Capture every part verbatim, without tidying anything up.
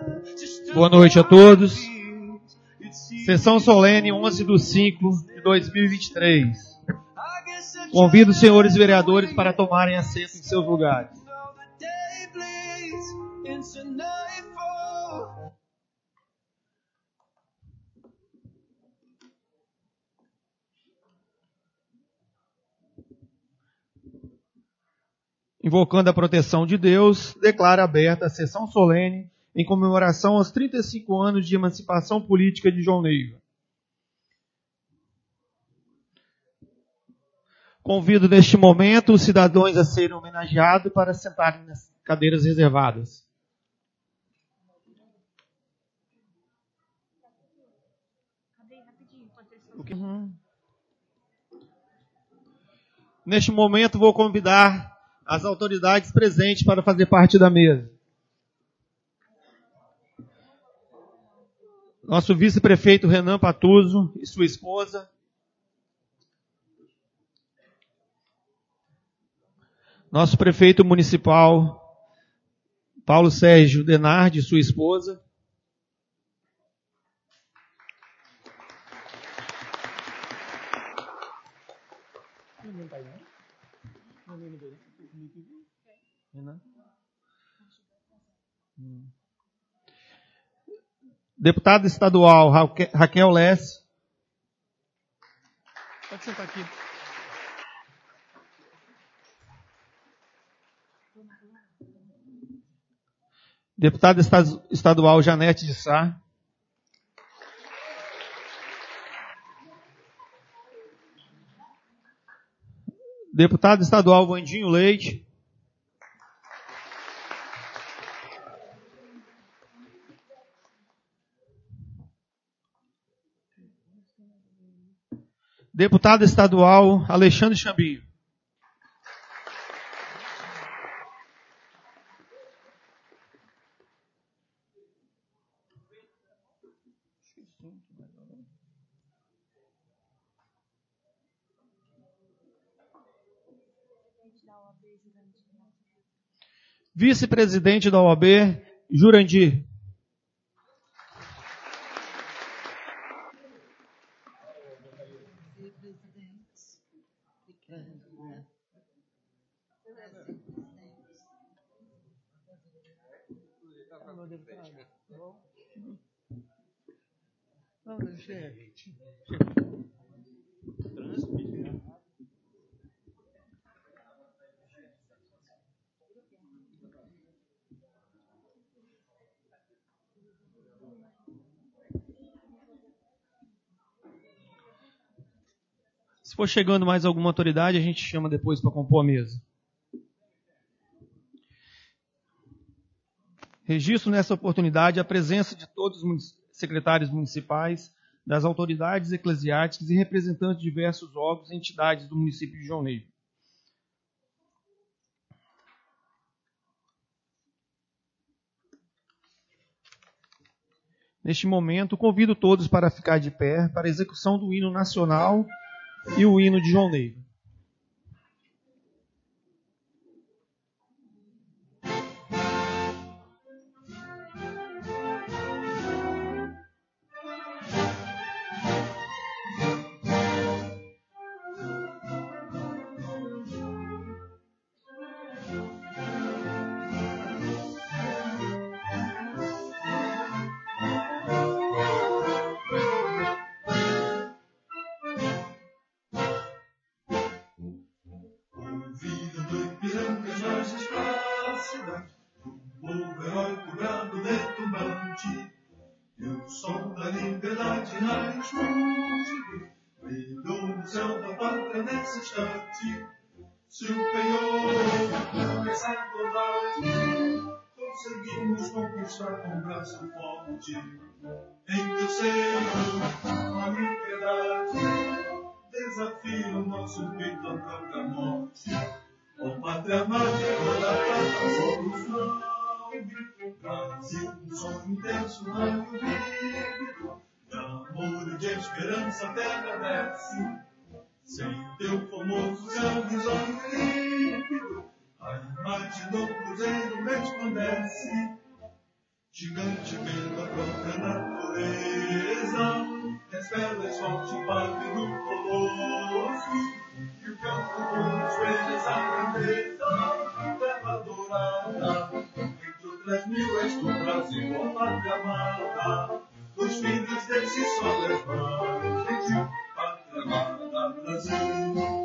Boa noite a todos. Sessão solene onze de cinco de dois mil e vinte e três. Convido os senhores vereadores para tomarem assento em seus lugares. Invocando a proteção de Deus, declaro aberta a sessão solene em comemoração aos trinta e cinco anos de emancipação política de João Neiva. Convido neste momento os cidadãos a serem homenageados para sentarem nas cadeiras reservadas. Uhum. Neste momento vou convidar as autoridades presentes para fazer parte da mesa. Nosso vice-prefeito Renan Patuso e sua esposa. Nosso prefeito municipal Paulo Sérgio Denardi e sua esposa. Deputada estadual Raquel Lesse. Pode sentar aqui. Deputada estadual Janete de Sá. Deputado estadual Vandinho Leite. Deputado estadual Alexandre Chambinho. Vice-presidente da O A B, Jurandir. Se for chegando mais alguma autoridade, a gente chama depois para compor a mesa. Registro nessa oportunidade a presença de todos os secretários municipais, das autoridades eclesiásticas e representantes de diversos órgãos e entidades do município de João Neiva. Neste momento, convido todos para ficar de pé para a execução do hino nacional e o hino de João Neiva. Com braço forte, em teu seio, a liberdade, desafia o nosso peito à própria morte. Ó pátria amada, toda a prata solução, Brasil, um sonho intenso, raio vívido, de amor e de esperança a terra desce, sem teu famoso céu risonho límpido, a imagem do cruzeiro resplandece. gigante pela própria natureza, revela a esmalte impávido do colosso, e o campo dos joelhos a grandeza, terra dourada, entre outras mil és do Brasil, ó pátria amada, dos filhos desse sol levado, gentil, pátria amada, Brasil.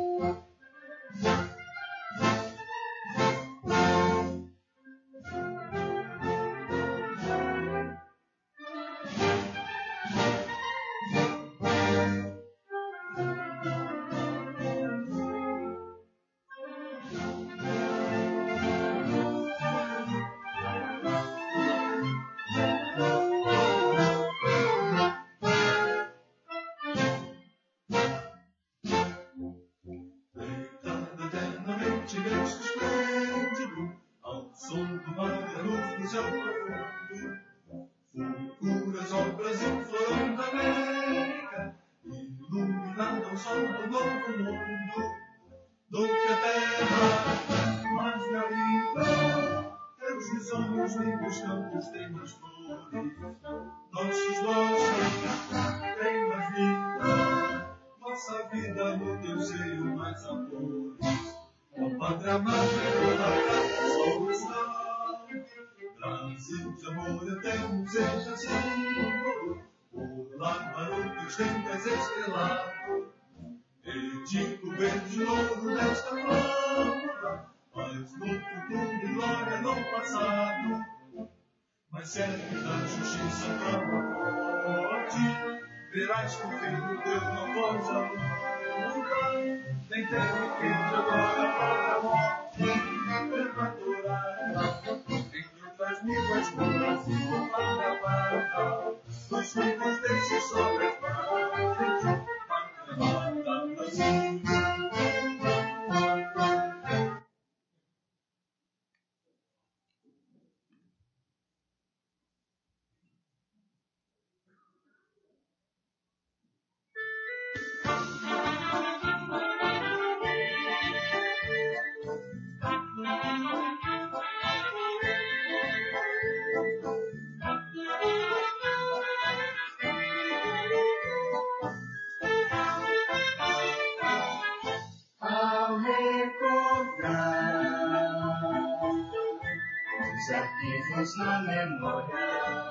Verás que o filho de Deus não pode mudar, nem teve filho agora para a morte, permaturada, entre outras mil as curas e o pátria amada, dos filhos desse sol é pátria amada, Brasil. Na memória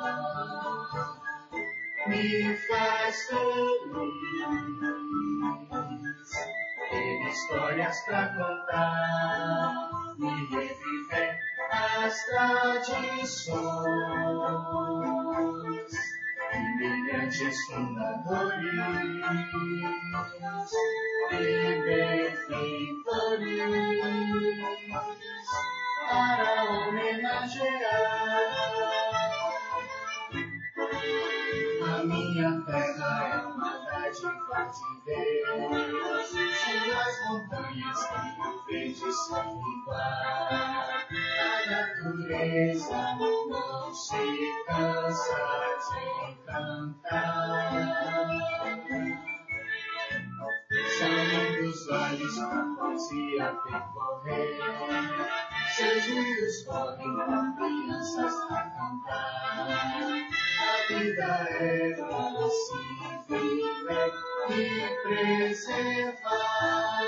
me faz feliz, ter histórias pra contar e reviver as tradições de brilhantes fundadores e benfeitores para homenagear. A minha terra é uma dádiva de Deus, suas montanhas Rio Verde são iguais. A natureza não se cansa de cantar. São dos vales pra poesia percorrer, seus rios correm com crianças a cantar. A vida é pra se viver e preservar.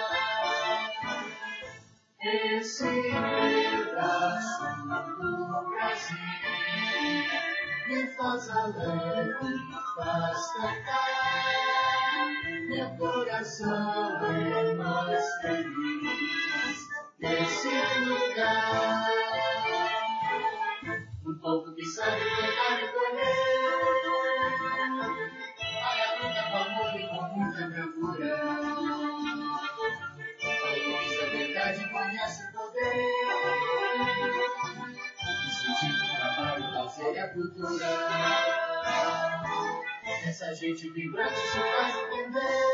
Esse pedaço do Brasil me faz alegre, me faz cantar. Meu coração é mais feliz nesse lugar. Um povo que sabe plantar e colher, vai a luta com amor e com muita bravura. A luz da verdade conhece o poder, e sentir o trabalho, o lazer e a cultura. Essa gente vibrante se faz entender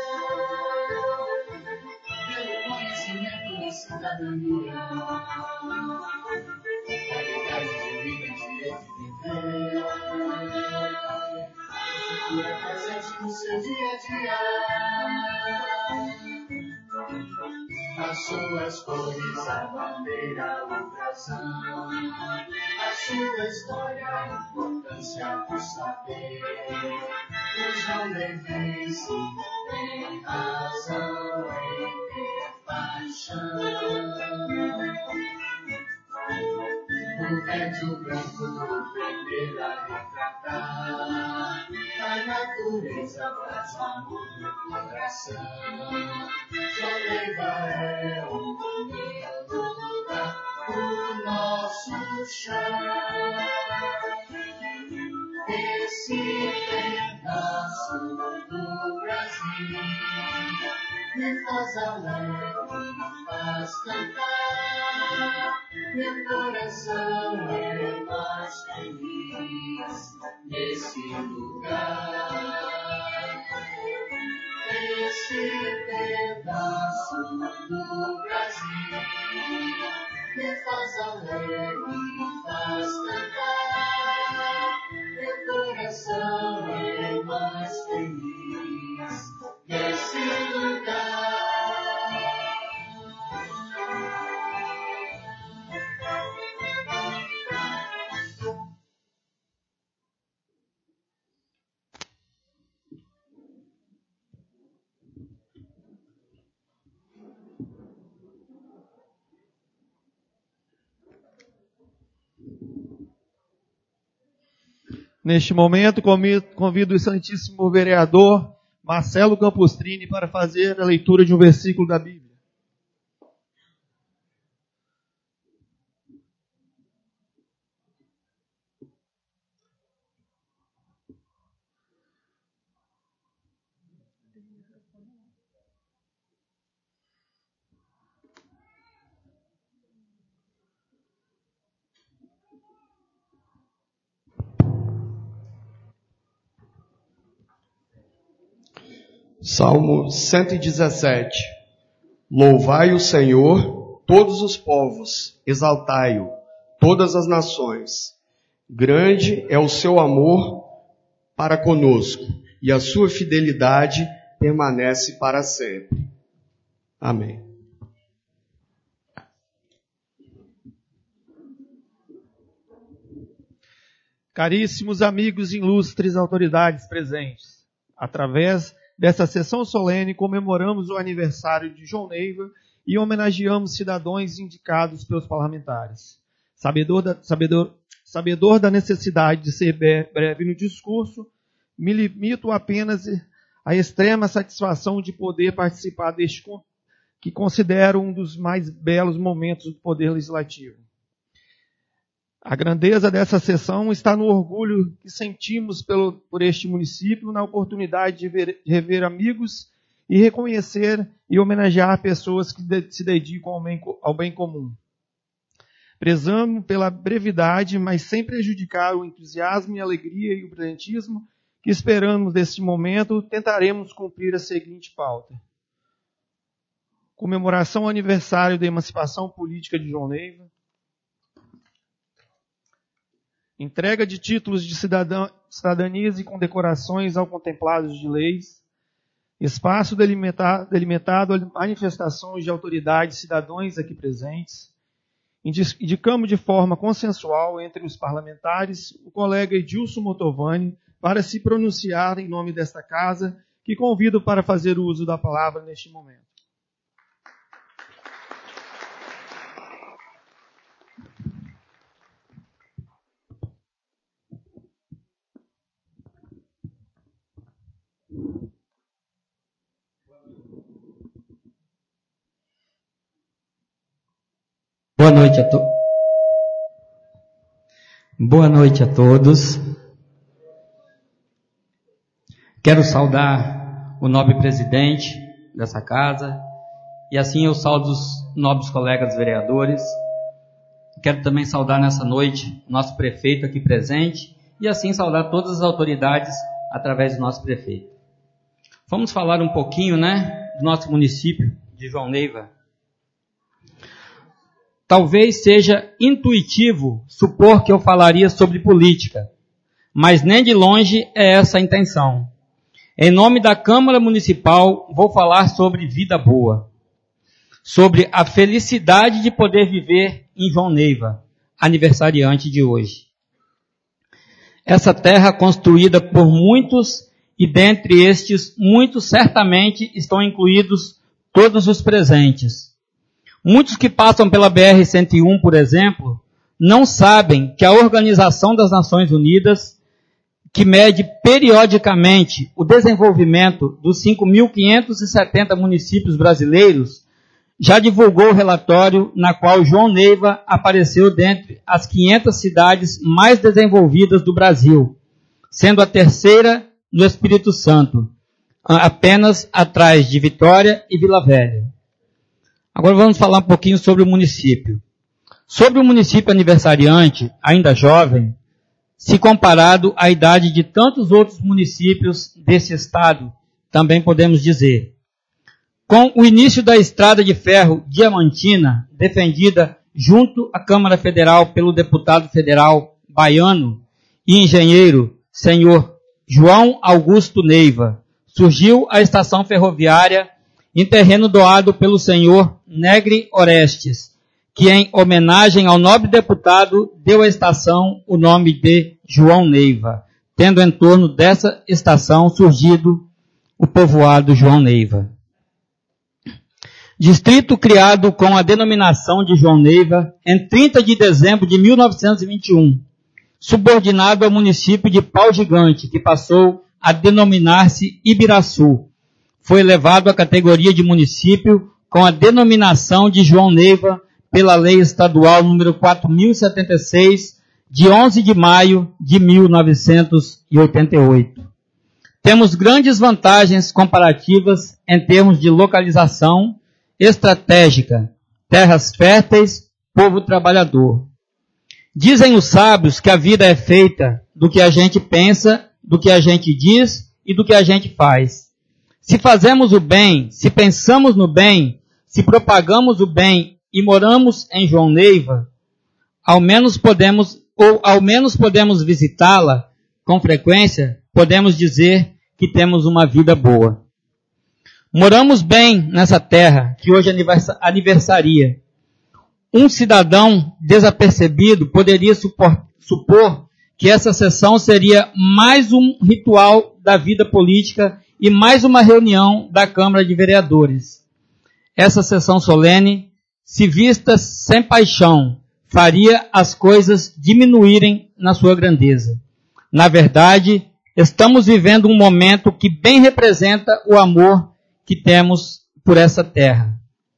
pelo conhecimento e cidadania. Qualidade de vida e direito de viver. Cultura é presente no seu dia a dia. As suas cores, a bandeira, o brasão, as sua história, a importância do saber. O jaunevense tem razão em ter paixão. O verde branco do vermelho a retratar, a natureza plasma no coração. Jauneiva é o bonito lugar, o nosso chão. Esse pedaço do Brasil me faz alegre, me faz cantar. Meu coração é mais feliz nesse lugar. Esse pedaço do Brasil me faz alegre, me faz cantar. Meu coração é mais feliz nesse lugar. Neste momento, convido o Santíssimo Vereador Marcelo Campostrini para fazer a leitura de um versículo da Bíblia. Salmo cento e dezessete. Louvai o Senhor, todos os povos, exaltai-o, todas as nações. Grande é o seu amor para conosco, e a sua fidelidade permanece para sempre. Amém. Caríssimos amigos e ilustres autoridades presentes, através dessa sessão solene comemoramos o aniversário de João Neiva e homenageamos cidadãos indicados pelos parlamentares. Sabedor da, sabedor, sabedor da necessidade de ser breve no discurso, me limito apenas à extrema satisfação de poder participar deste que considero um dos mais belos momentos do Poder Legislativo. A grandeza dessa sessão está no orgulho que sentimos pelo, por este município, na oportunidade de, ver, de rever amigos e reconhecer e homenagear pessoas que de, se dedicam ao bem, ao bem comum. Prezamos pela brevidade, mas sem prejudicar o entusiasmo e a alegria e o brilhantismo que esperamos deste momento, tentaremos cumprir a seguinte pauta. Comemoração ao aniversário da emancipação política de João Neiva. Entrega de títulos de cidadã, cidadanias e condecorações ao contemplados de leis. Espaço delimitado, delimitado a manifestações de autoridades cidadãos aqui presentes. Indicamos de forma consensual entre os parlamentares o colega Edilson Motovani para se pronunciar em nome desta casa, que convido para fazer uso da palavra neste momento. Boa noite a to... Boa noite a todos. Quero saudar o nobre presidente dessa casa e assim eu saudo os nobres colegas vereadores. Quero também saudar nessa noite o nosso prefeito aqui presente e assim saudar todas as autoridades através do nosso prefeito. Vamos falar um pouquinho, né, do nosso município de João Neiva. Talvez seja intuitivo supor que eu falaria sobre política, mas nem de longe é essa a intenção. Em nome da Câmara Municipal, vou falar sobre vida boa, sobre a felicidade de poder viver em João Neiva, aniversariante de hoje. Essa terra construída por muitos, e dentre estes, muitos certamente estão incluídos todos os presentes. Muitos que passam pela B R cento e um, por exemplo, não sabem que a Organização das Nações Unidas, que mede periodicamente o desenvolvimento dos cinco mil quinhentos e setenta municípios brasileiros, já divulgou o relatório na qual João Neiva apareceu dentre as quinhentas cidades mais desenvolvidas do Brasil, sendo a terceira no Espírito Santo, apenas atrás de Vitória e Vila Velha. Agora vamos falar um pouquinho sobre o município. Sobre o município aniversariante, ainda jovem, se comparado à idade de tantos outros municípios desse estado, também podemos dizer. Com o início da estrada de ferro Diamantina, defendida junto à Câmara Federal pelo deputado federal baiano e engenheiro senhor João Augusto Neiva, surgiu a estação ferroviária em terreno doado pelo senhor Negri Orestes, que em homenagem ao nobre deputado deu à estação o nome de João Neiva, tendo em torno dessa estação surgido o povoado João Neiva. Distrito criado com a denominação de João Neiva em trinta de dezembro de mil novecentos e vinte e um, subordinado ao município de Pau Gigante, que passou a denominar-se Ibiraçu. Foi elevado à categoria de município com a denominação de João Neiva pela Lei Estadual número quatro mil e setenta e seis, de onze de maio de mil novecentos e oitenta e oito. Temos grandes vantagens comparativas em termos de localização estratégica, terras férteis, povo trabalhador. Dizem os sábios que a vida é feita do que a gente pensa, do que a gente diz e do que a gente faz. Se fazemos o bem, se pensamos no bem, se propagamos o bem e moramos em João Neiva, ao menos podemos, ou ao menos podemos visitá-la com frequência, podemos dizer que temos uma vida boa. Moramos bem nessa terra que hoje aniversaria. Um cidadão desapercebido poderia supor, supor que essa sessão seria mais um ritual da vida política e mais uma reunião da Câmara de Vereadores. Essa sessão solene, se vista sem paixão, faria as coisas diminuírem na sua grandeza. Na verdade, estamos vivendo um momento que bem representa o amor que temos por essa terra.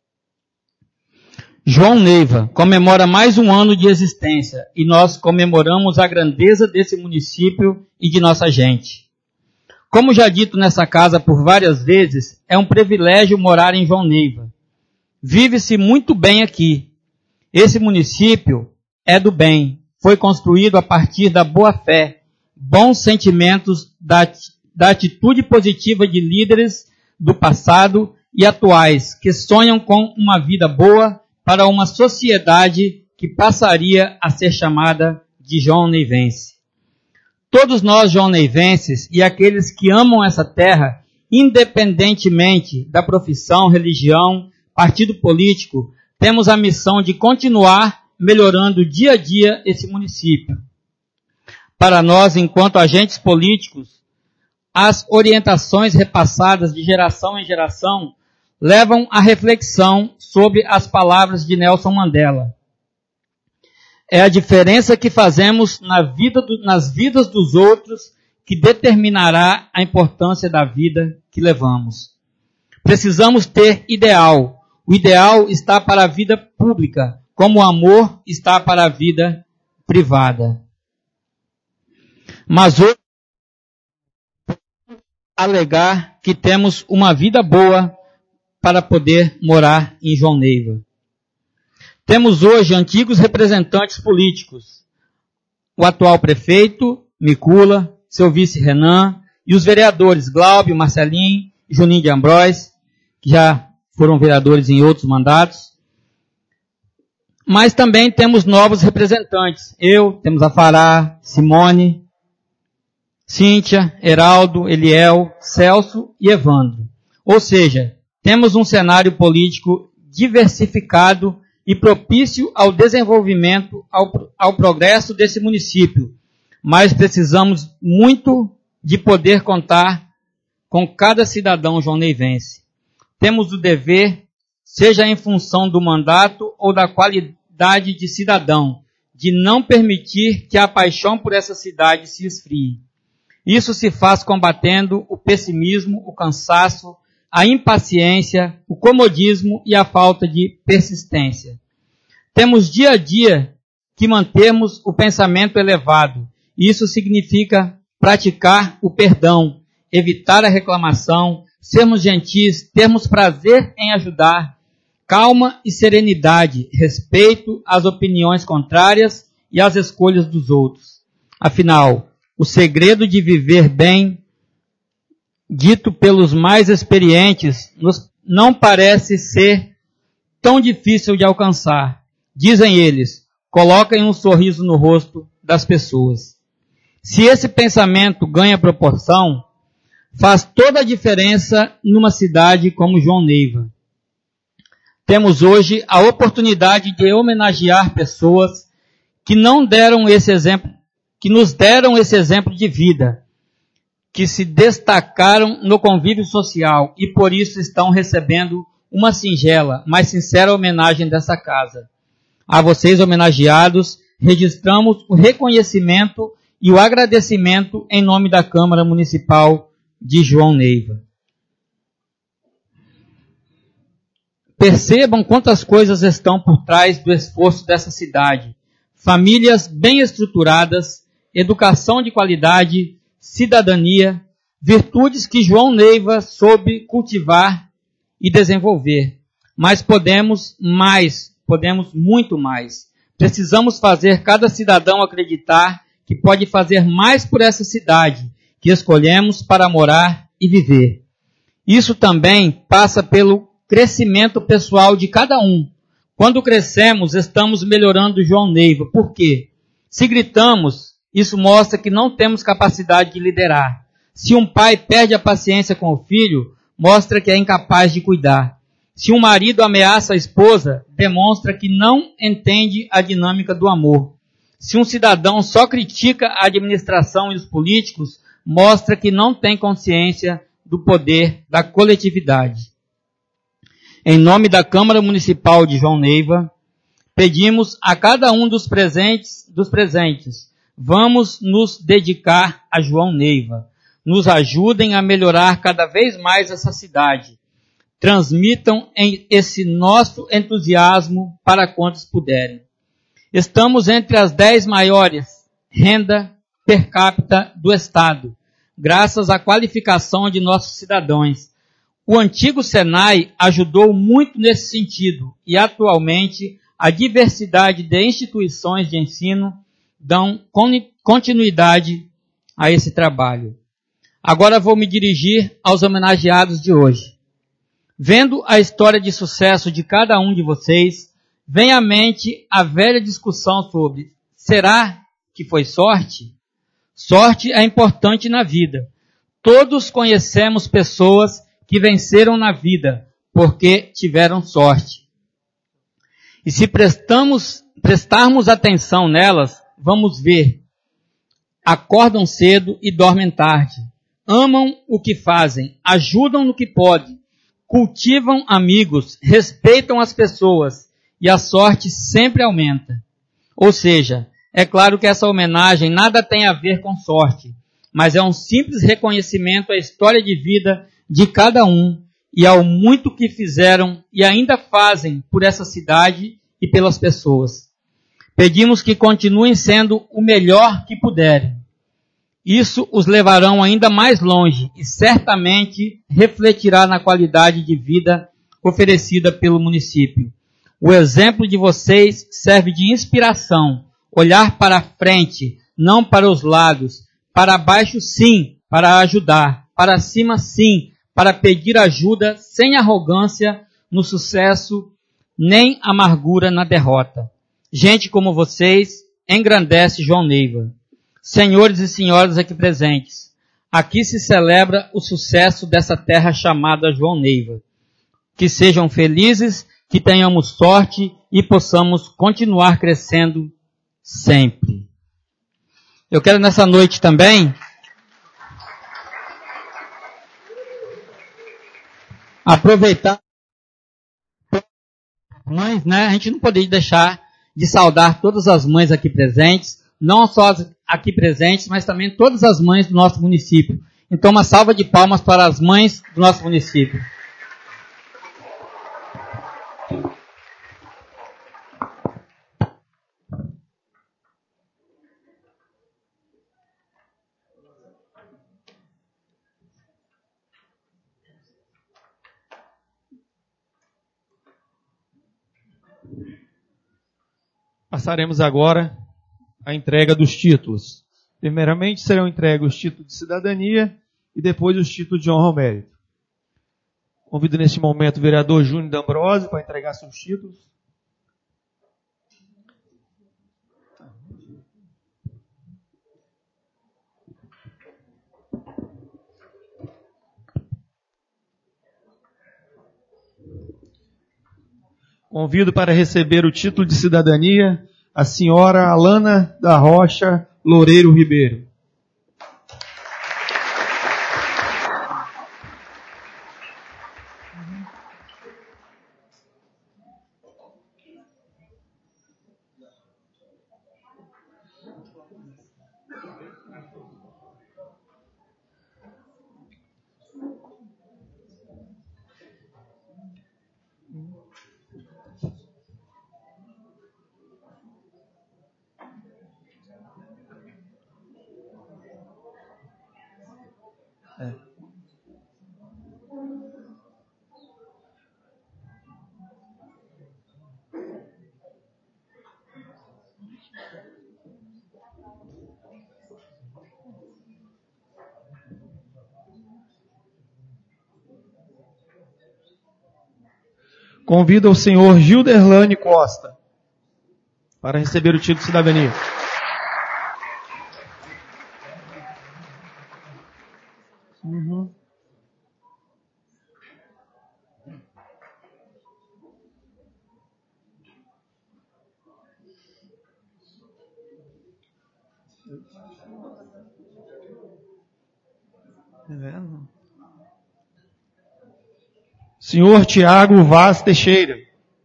João Neiva comemora mais um ano de existência e nós comemoramos a grandeza desse município e de nossa gente. Como já dito nessa casa por várias vezes, é um privilégio morar em João Neiva. Vive-se muito bem aqui. Esse município é do bem. Foi construído a partir da boa-fé, bons sentimentos, da, da atitude positiva de líderes do passado e atuais, que sonham com uma vida boa para uma sociedade que passaria a ser chamada de joão-neivense. Todos nós joão-neivenses e aqueles que amam essa terra, independentemente da profissão, religião, partido político, temos a missão de continuar melhorando dia a dia esse município. Para nós, enquanto agentes políticos, as orientações repassadas de geração em geração levam à reflexão sobre as palavras de Nelson Mandela. É a diferença que fazemos na vida do, nas vidas dos outros que determinará a importância da vida que levamos. Precisamos ter ideal. O ideal está para a vida pública, como o amor está para a vida privada. Mas hoje, alegar que temos uma vida boa para poder morar em João Neiva. Temos hoje antigos representantes políticos, o atual prefeito, Micula, seu vice Renan, e os vereadores Glauber, Marcelinho e Juninho de Ambróis, que já foram vereadores em outros mandatos. Mas também temos novos representantes. Eu, temos a Fará, Simone, Cíntia, Heraldo, Eliel, Celso e Evandro. Ou seja, temos um cenário político diversificado e propício ao desenvolvimento, ao, ao progresso desse município, mas precisamos muito de poder contar com cada cidadão joão-neivense. Temos o dever, seja em função do mandato ou da qualidade de cidadão, de não permitir que a paixão por essa cidade se esfrie. Isso se faz combatendo o pessimismo, o cansaço, a impaciência, o comodismo e a falta de persistência. Temos dia a dia que mantermos o pensamento elevado. Isso significa praticar o perdão, evitar a reclamação, sermos gentis, termos prazer em ajudar, calma e serenidade, respeito às opiniões contrárias e às escolhas dos outros. Afinal, o segredo de viver bem, dito pelos mais experientes, nos não parece ser tão difícil de alcançar. Dizem eles, coloquem um sorriso no rosto das pessoas. Se esse pensamento ganha proporção, faz toda a diferença numa cidade como João Neiva. Temos hoje a oportunidade de homenagear pessoas que não deram esse exemplo, que nos deram esse exemplo de vida, que se destacaram no convívio social e por isso estão recebendo uma singela, mas sincera homenagem dessa casa. A vocês homenageados, registramos o reconhecimento e o agradecimento em nome da Câmara Municipal de João Neiva. Percebam quantas coisas estão por trás do esforço dessa cidade. Famílias bem estruturadas, educação de qualidade, cidadania, virtudes que João Neiva soube cultivar e desenvolver. Mas podemos mais, podemos muito mais. Precisamos fazer cada cidadão acreditar que pode fazer mais por essa cidade que escolhemos para morar e viver. Isso também passa pelo crescimento pessoal de cada um. Quando crescemos, estamos melhorando João Neiva. Por quê? Se gritamos, isso mostra que não temos capacidade de liderar. Se um pai perde a paciência com o filho, mostra que é incapaz de cuidar. Se um marido ameaça a esposa, demonstra que não entende a dinâmica do amor. Se um cidadão só critica a administração e os políticos, mostra que não tem consciência do poder da coletividade. Em nome da Câmara Municipal de João Neiva, pedimos a cada um dos presentes, dos presentes, vamos nos dedicar a João Neiva. Nos ajudem a melhorar cada vez mais essa cidade. Transmitam esse nosso entusiasmo para quantos puderem. Estamos entre as dez maiores renda per capita do Estado, graças à qualificação de nossos cidadãos. O antigo Senai ajudou muito nesse sentido e atualmente a diversidade de instituições de ensino dão continuidade a esse trabalho. Agora vou me dirigir aos homenageados de hoje. Vendo a história de sucesso de cada um de vocês, vem à mente a velha discussão sobre: será que foi sorte? Sorte é importante na vida. Todos conhecemos pessoas que venceram na vida porque tiveram sorte. E se prestamos, prestarmos atenção nelas, vamos ver. Acordam cedo e dormem tarde. Amam o que fazem, ajudam no que podem, cultivam amigos, respeitam as pessoas e a sorte sempre aumenta. Ou seja, é claro que essa homenagem nada tem a ver com sorte, mas é um simples reconhecimento à história de vida de cada um e ao muito que fizeram e ainda fazem por essa cidade e pelas pessoas. Pedimos que continuem sendo o melhor que puderem. Isso os levarão ainda mais longe e certamente refletirá na qualidade de vida oferecida pelo município. O exemplo de vocês serve de inspiração. Olhar para a frente, não para os lados. Para baixo, sim, para ajudar. Para cima, sim, para pedir ajuda sem arrogância no sucesso, nem amargura na derrota. Gente como vocês engrandece João Neiva. Senhores e senhoras aqui presentes, aqui se celebra o sucesso dessa terra chamada João Neiva. Que sejam felizes, que tenhamos sorte e possamos continuar crescendo sempre. Eu quero nessa noite também aproveitar, mães, né? A gente não poderia deixar de saudar todas as mães aqui presentes, não só as aqui presentes, mas também todas as mães do nosso município. Então, uma salva de palmas para as mães do nosso município. Passaremos agora à entrega dos títulos. Primeiramente serão entregues os títulos de cidadania e depois os títulos de honra ao mérito. Convido neste momento o vereador Júnior D'Ambrosio para entregar seus títulos. Convido para receber o título de cidadania a senhora Alana da Rocha Loureiro Ribeiro. É. Convido o senhor Gilderlane Costa para receber o título de cidadania. Uhum. Tá vendo? Senhor Tiago Vaz Teixeira.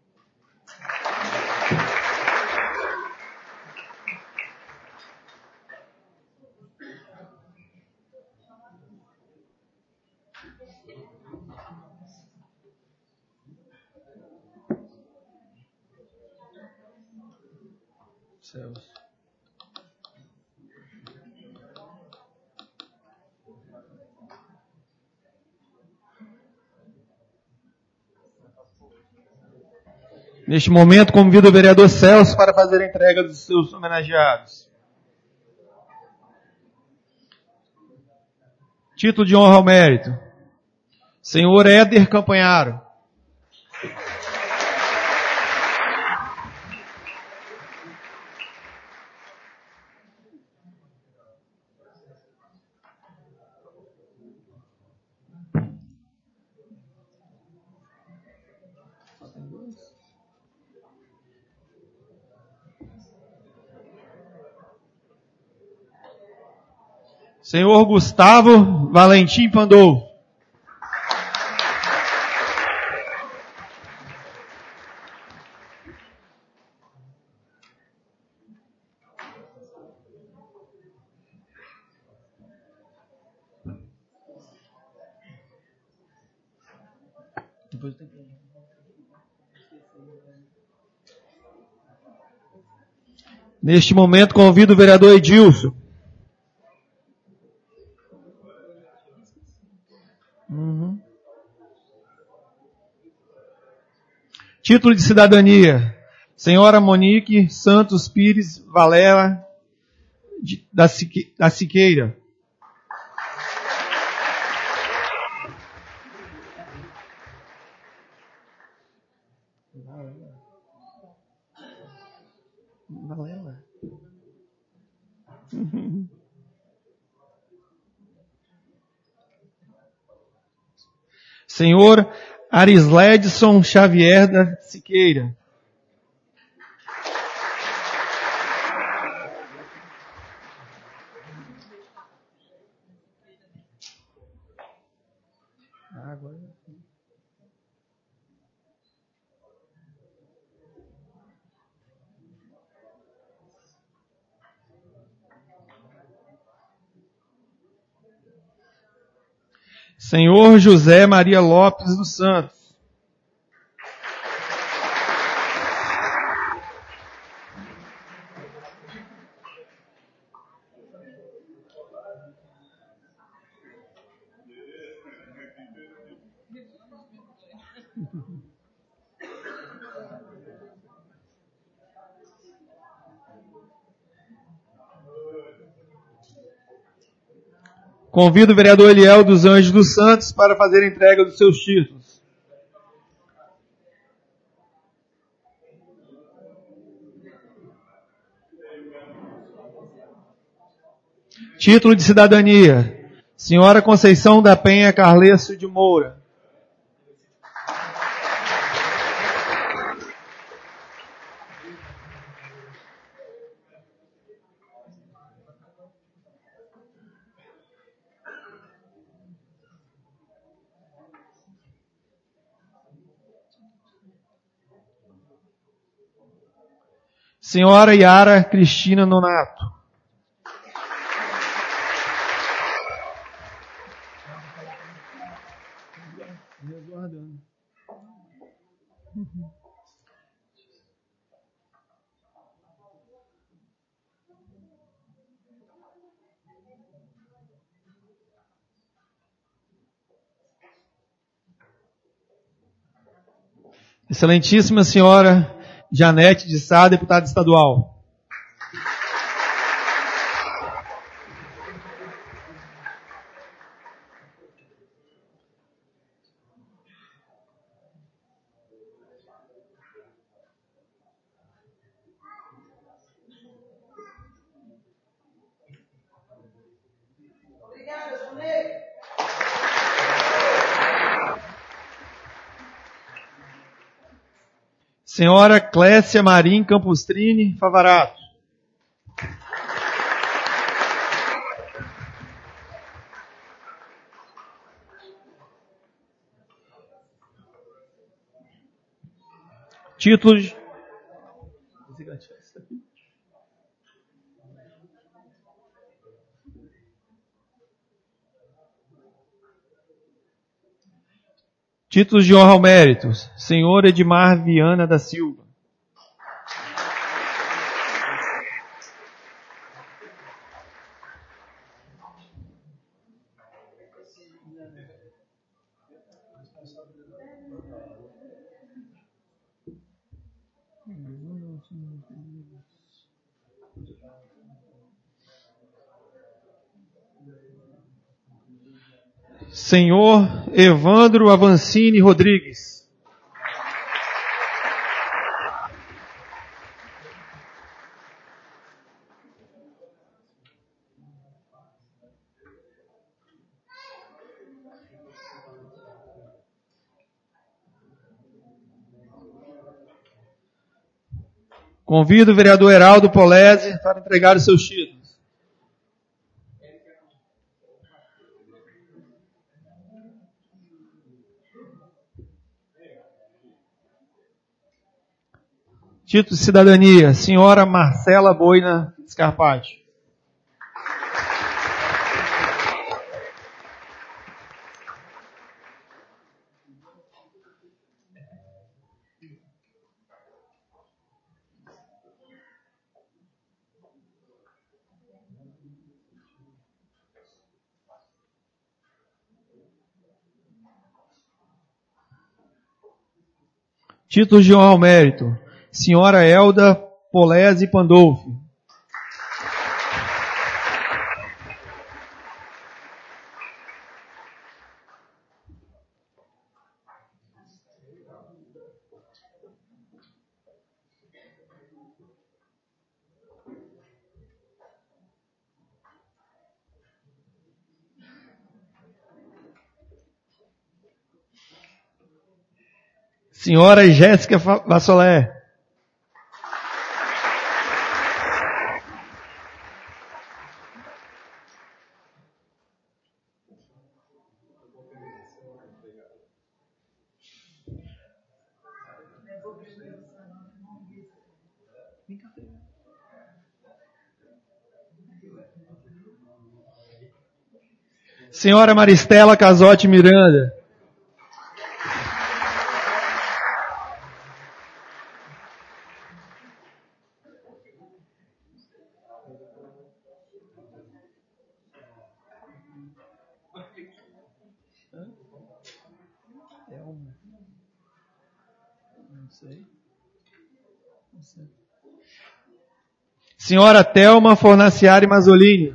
Céus. Neste momento, convido o vereador Celso para fazer a entrega dos seus homenageados. Título de honra ao mérito. Senhor Éder Campanharo. Senhor Gustavo Valentim Pandolfo. Neste momento, convido o vereador Edilson. Uhum. Título de cidadania. Senhora Monique Santos Pires Valela de, da, Sique, da Siqueira. Valela. Uhum. Senhor Arisledson Xavier da Siqueira. Senhor José Maria Lopes dos Santos. Convido o vereador Eliel dos Anjos dos Santos para fazer a entrega dos seus títulos. Título de cidadania. Senhora Conceição da Penha Carleço de Moura. Senhora Yara Cristina Nonato. Excelentíssima senhora Janete de Sá, deputada estadual. Senhora Clécia Marim Campustrini Favarato. Títulos. Títulos de honra ao mérito. Senhor Edmar Viana da Silva. Senhor Evandro Avancini Rodrigues. Convido o vereador Heraldo Polese para entregar os seus títulos. Título de cidadania, senhora Marcela Boina Scarpati. Títulos de honra ao mérito. Senhora Elda Polese Pandolfi. Senhora Jéssica Vassolé. Senhora Maristela Casotti Miranda. Senhora Thelma Fornaciari Mazzolini.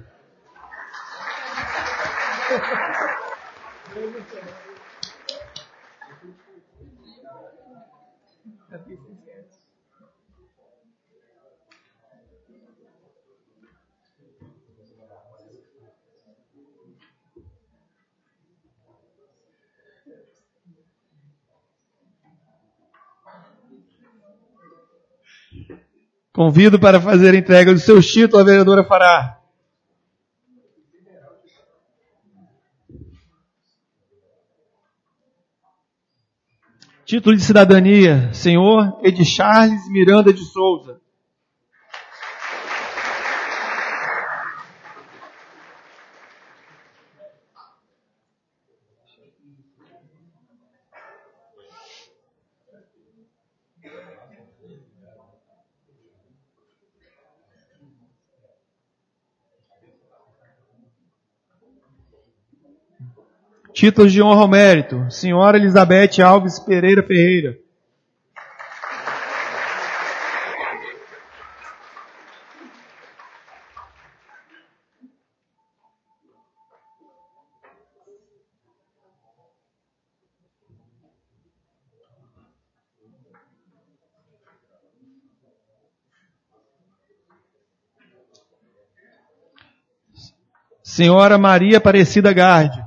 Convido para fazer a entrega do seu título a vereadora Fará. Título de cidadania, senhor Ed Charles Miranda de Souza. Títulos de honra ao mérito, senhora Elizabeth Alves Pereira Ferreira. Senhora Maria Aparecida Garde.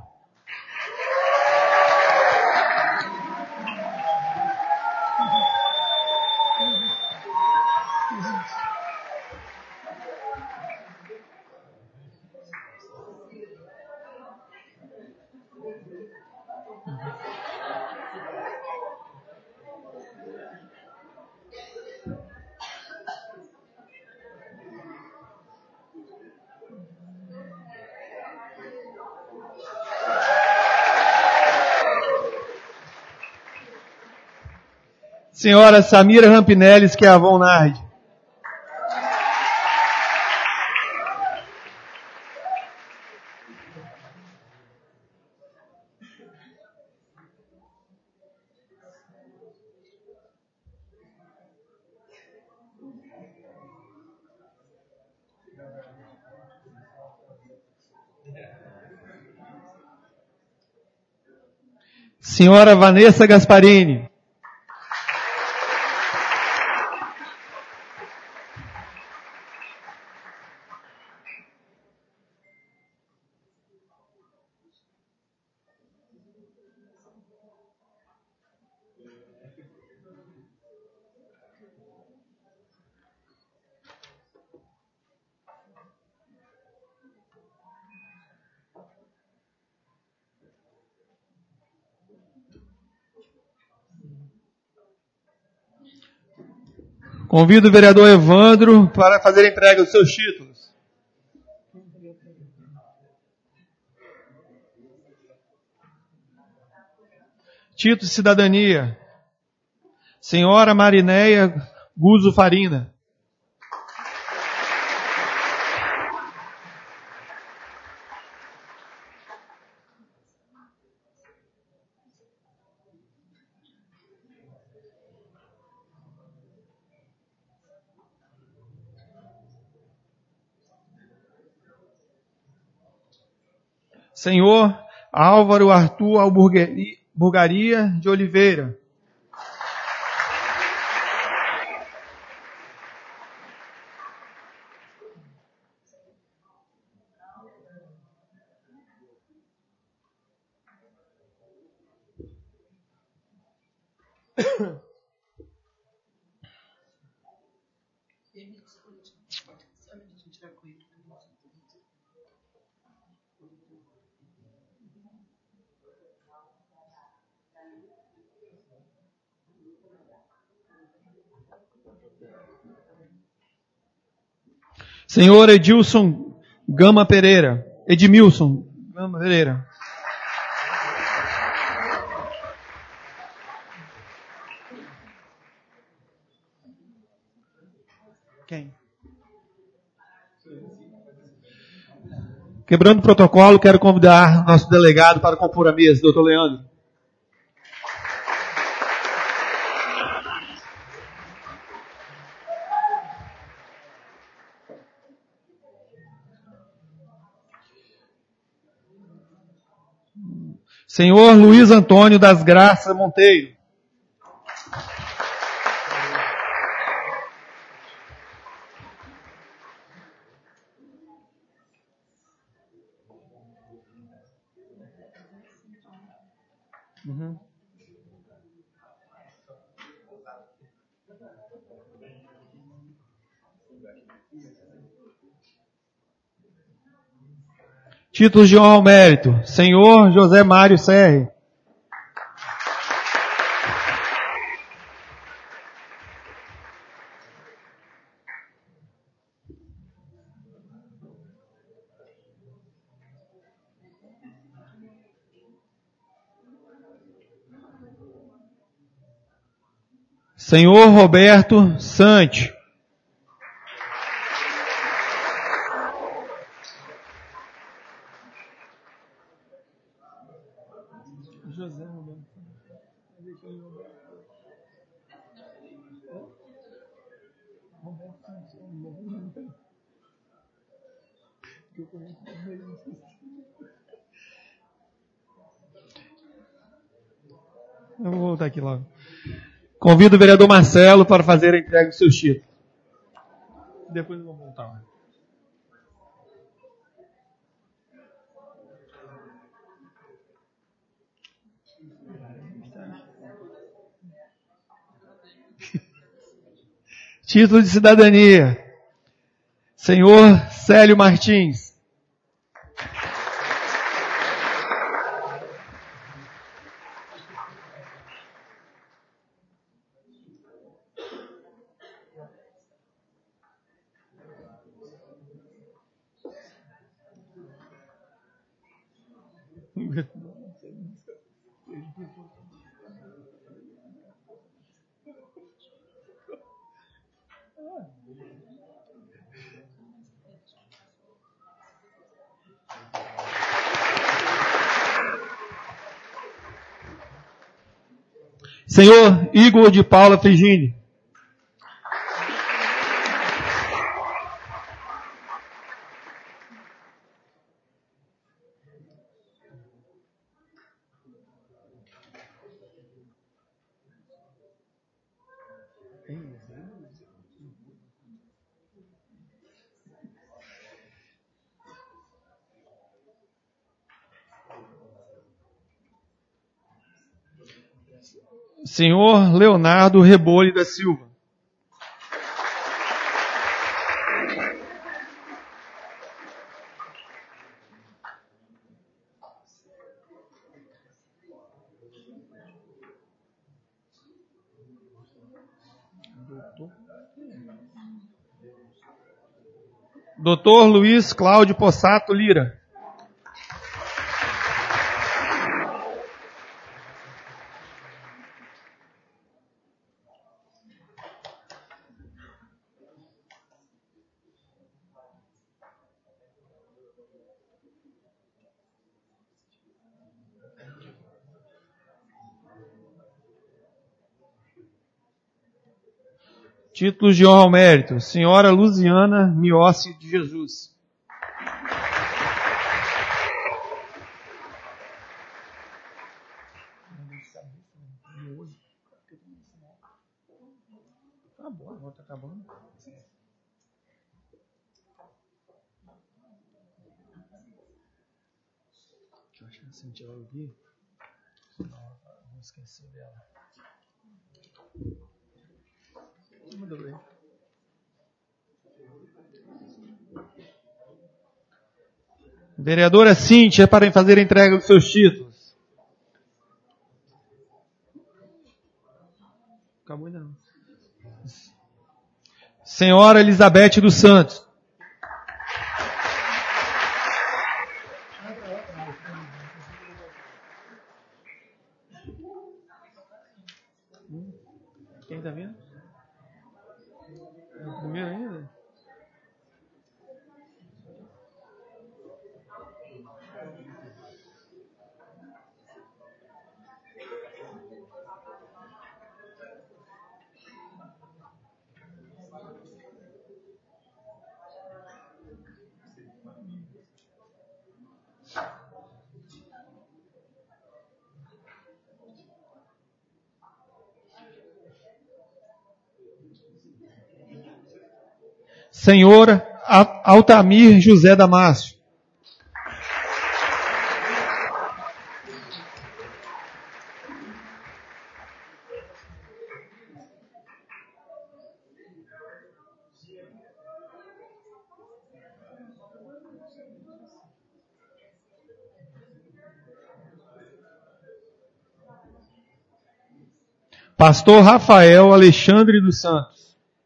Senhora Samira Rampinelli Schiavon Nardi. Senhora Vanessa Gasparini. Convido o vereador Evandro para fazer a entrega dos seus títulos. Título de cidadania. Senhora Marinéia Guzzo Farina. Senhor Álvaro Arthur Alburgaria de Oliveira. Senhor Edilson Gama Pereira. Edmilson Gama Pereira. Quem? Quebrando o protocolo, quero convidar nosso delegado para compor a mesa, doutor Leandro. Senhor Luiz Antônio das Graças Monteiro. Uhum. Títulos de honra ao mérito. Senhor José Mário Serre. Senhor Roberto Sante. José Roberto. Eu vou voltar aqui logo. Convido o vereador Marcelo para fazer a entrega dos seus títulos. Depois eu vou voltar. Título de cidadania. Senhor Célio Martins. Senhor Igor de Paula Frigini. Senhor Leonardo Rebole da Silva. Doutor Luiz Cláudio Possato Lira. Títulos de honra ao mérito. Senhora Luziana Miossi de Jesus. Tá bom, agora tá acabando. Eu acho que a Cintia vai ouvir. Não, não esqueci dela. Vereadora Cíntia, para fazer a entrega dos seus títulos. Acabou ainda não. Senhora Elizabeth dos Santos. Quem está vendo? É o primeiro ainda? Senhor Altamir José Damasio. Pastor Rafael Alexandre dos Santos.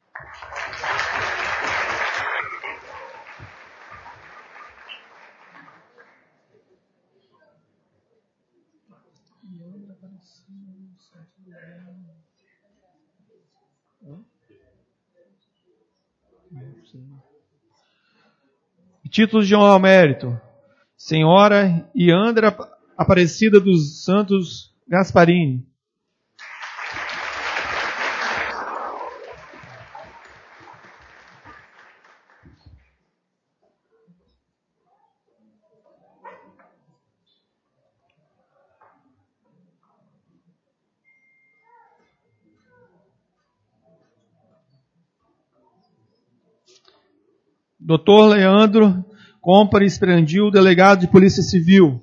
Títulos de honra ao mérito. Senhora Iandra Aparecida dos Santos Gasparini. Doutor Leandro Compares Prandil, delegado de Polícia Civil.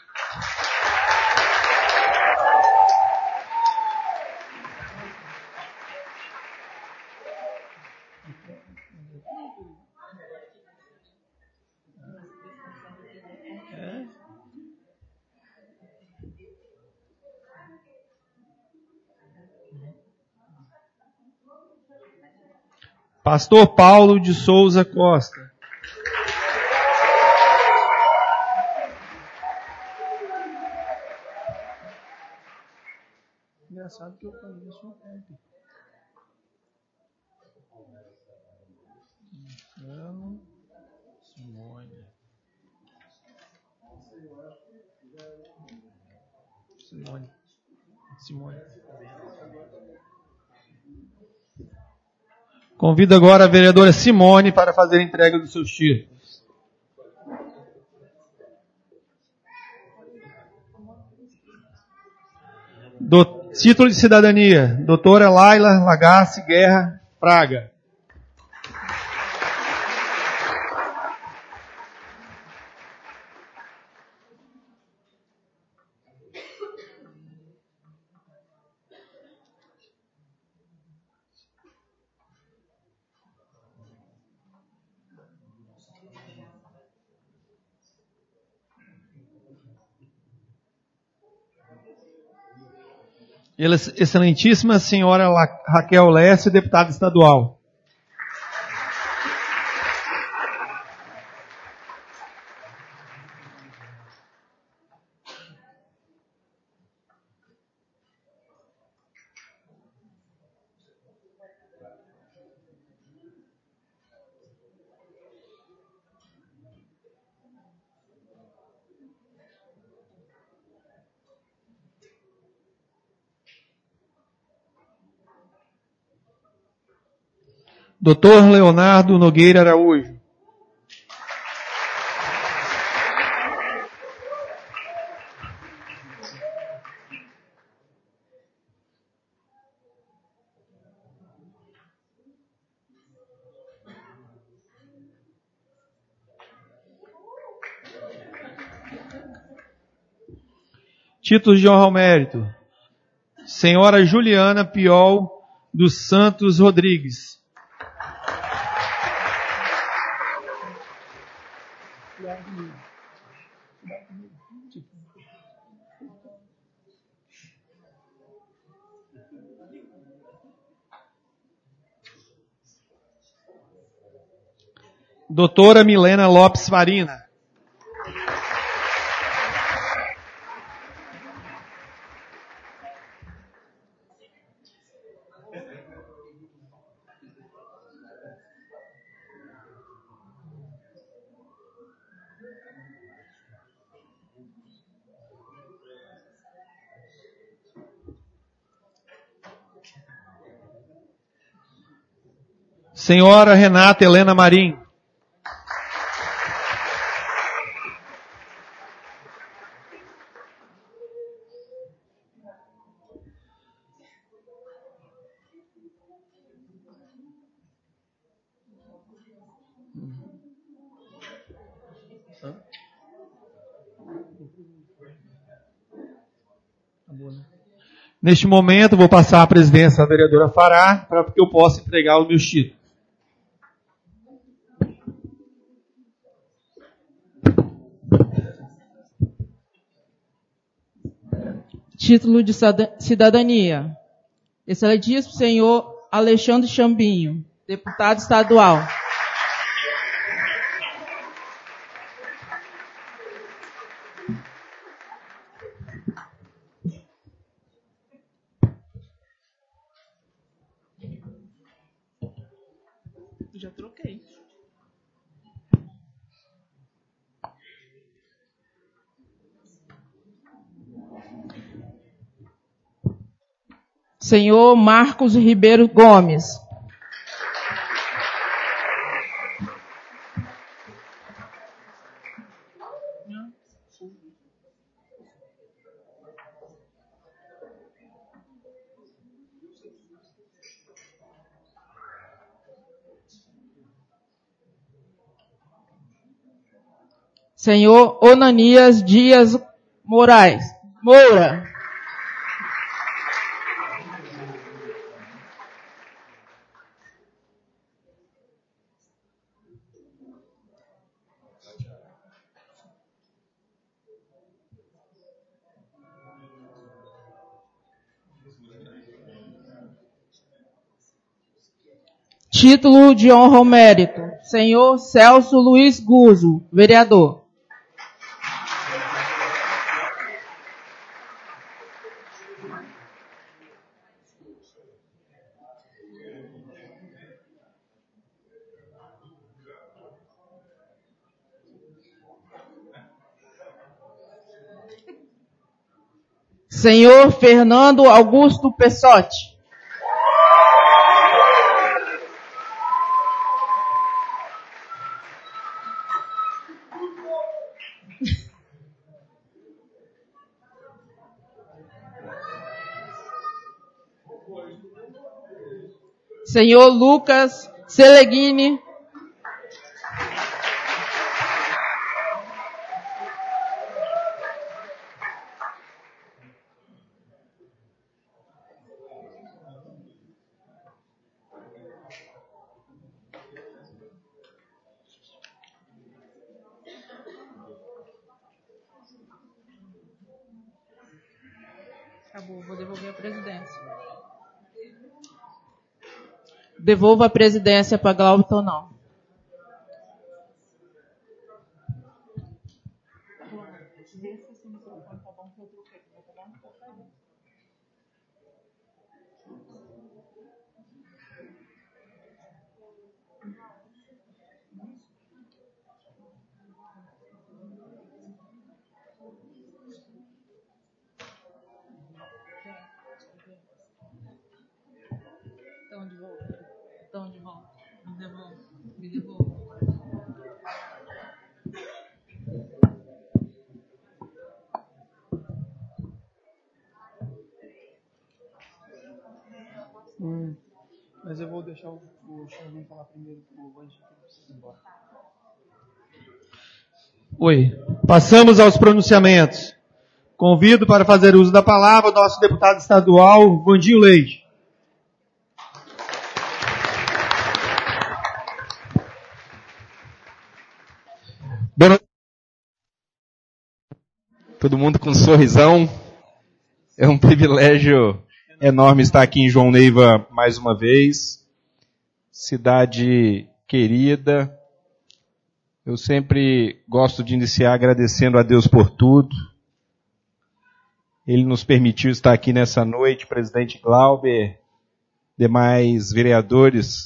Pastor Paulo de Souza Costa. Engraçado que eu conheço um tempo. Luciano Simone. Simone. Simone. Convido agora a vereadora Simone para fazer a entrega dos seus títulos. Do, título de cidadania, doutora Laila Lagasse Guerra Fraga. Excelentíssima senhora Raquel Lécio, deputada estadual. doutor Leonardo Nogueira Araújo. Títulos de honra ao mérito. Senhora Juliana Piol dos Santos Rodrigues. Doutora Milena Lopes Farina. Senhora Renata Helena Marim. Neste momento, vou passar a presidência à vereadora Fará, para que eu possa entregar os meus títulos. Título de cidadania. Excelentíssimo senhor Alexandre Chambinho, deputado estadual. Já troquei. Senhor Marcos Ribeiro Gomes. Senhor Onanias Dias Moraes. Moura. Título de honra ao mérito. Senhor Celso Luiz Guzzo, vereador. Senhor Fernando Augusto Pessotti. Senhor Lucas Seleghini. Acabou, vou devolver a presidência. Devolvo a presidência para Glauber Tonal. Então, de volta. Então, de volta. Me devolve. Me devolve. Hum, mas eu vou deixar o, o Xandinho falar primeiro que o Vange precisa ir embora. Oi. Passamos aos pronunciamentos. Convido para fazer uso da palavra o nosso deputado estadual, Vandinho Leite. Boa noite. Todo mundo com um sorrisão. É um privilégio enorme estar aqui em João Neiva mais uma vez. Cidade querida. Eu sempre gosto de iniciar agradecendo a Deus por tudo. Ele nos permitiu estar aqui nessa noite, presidente Glauber, demais vereadores,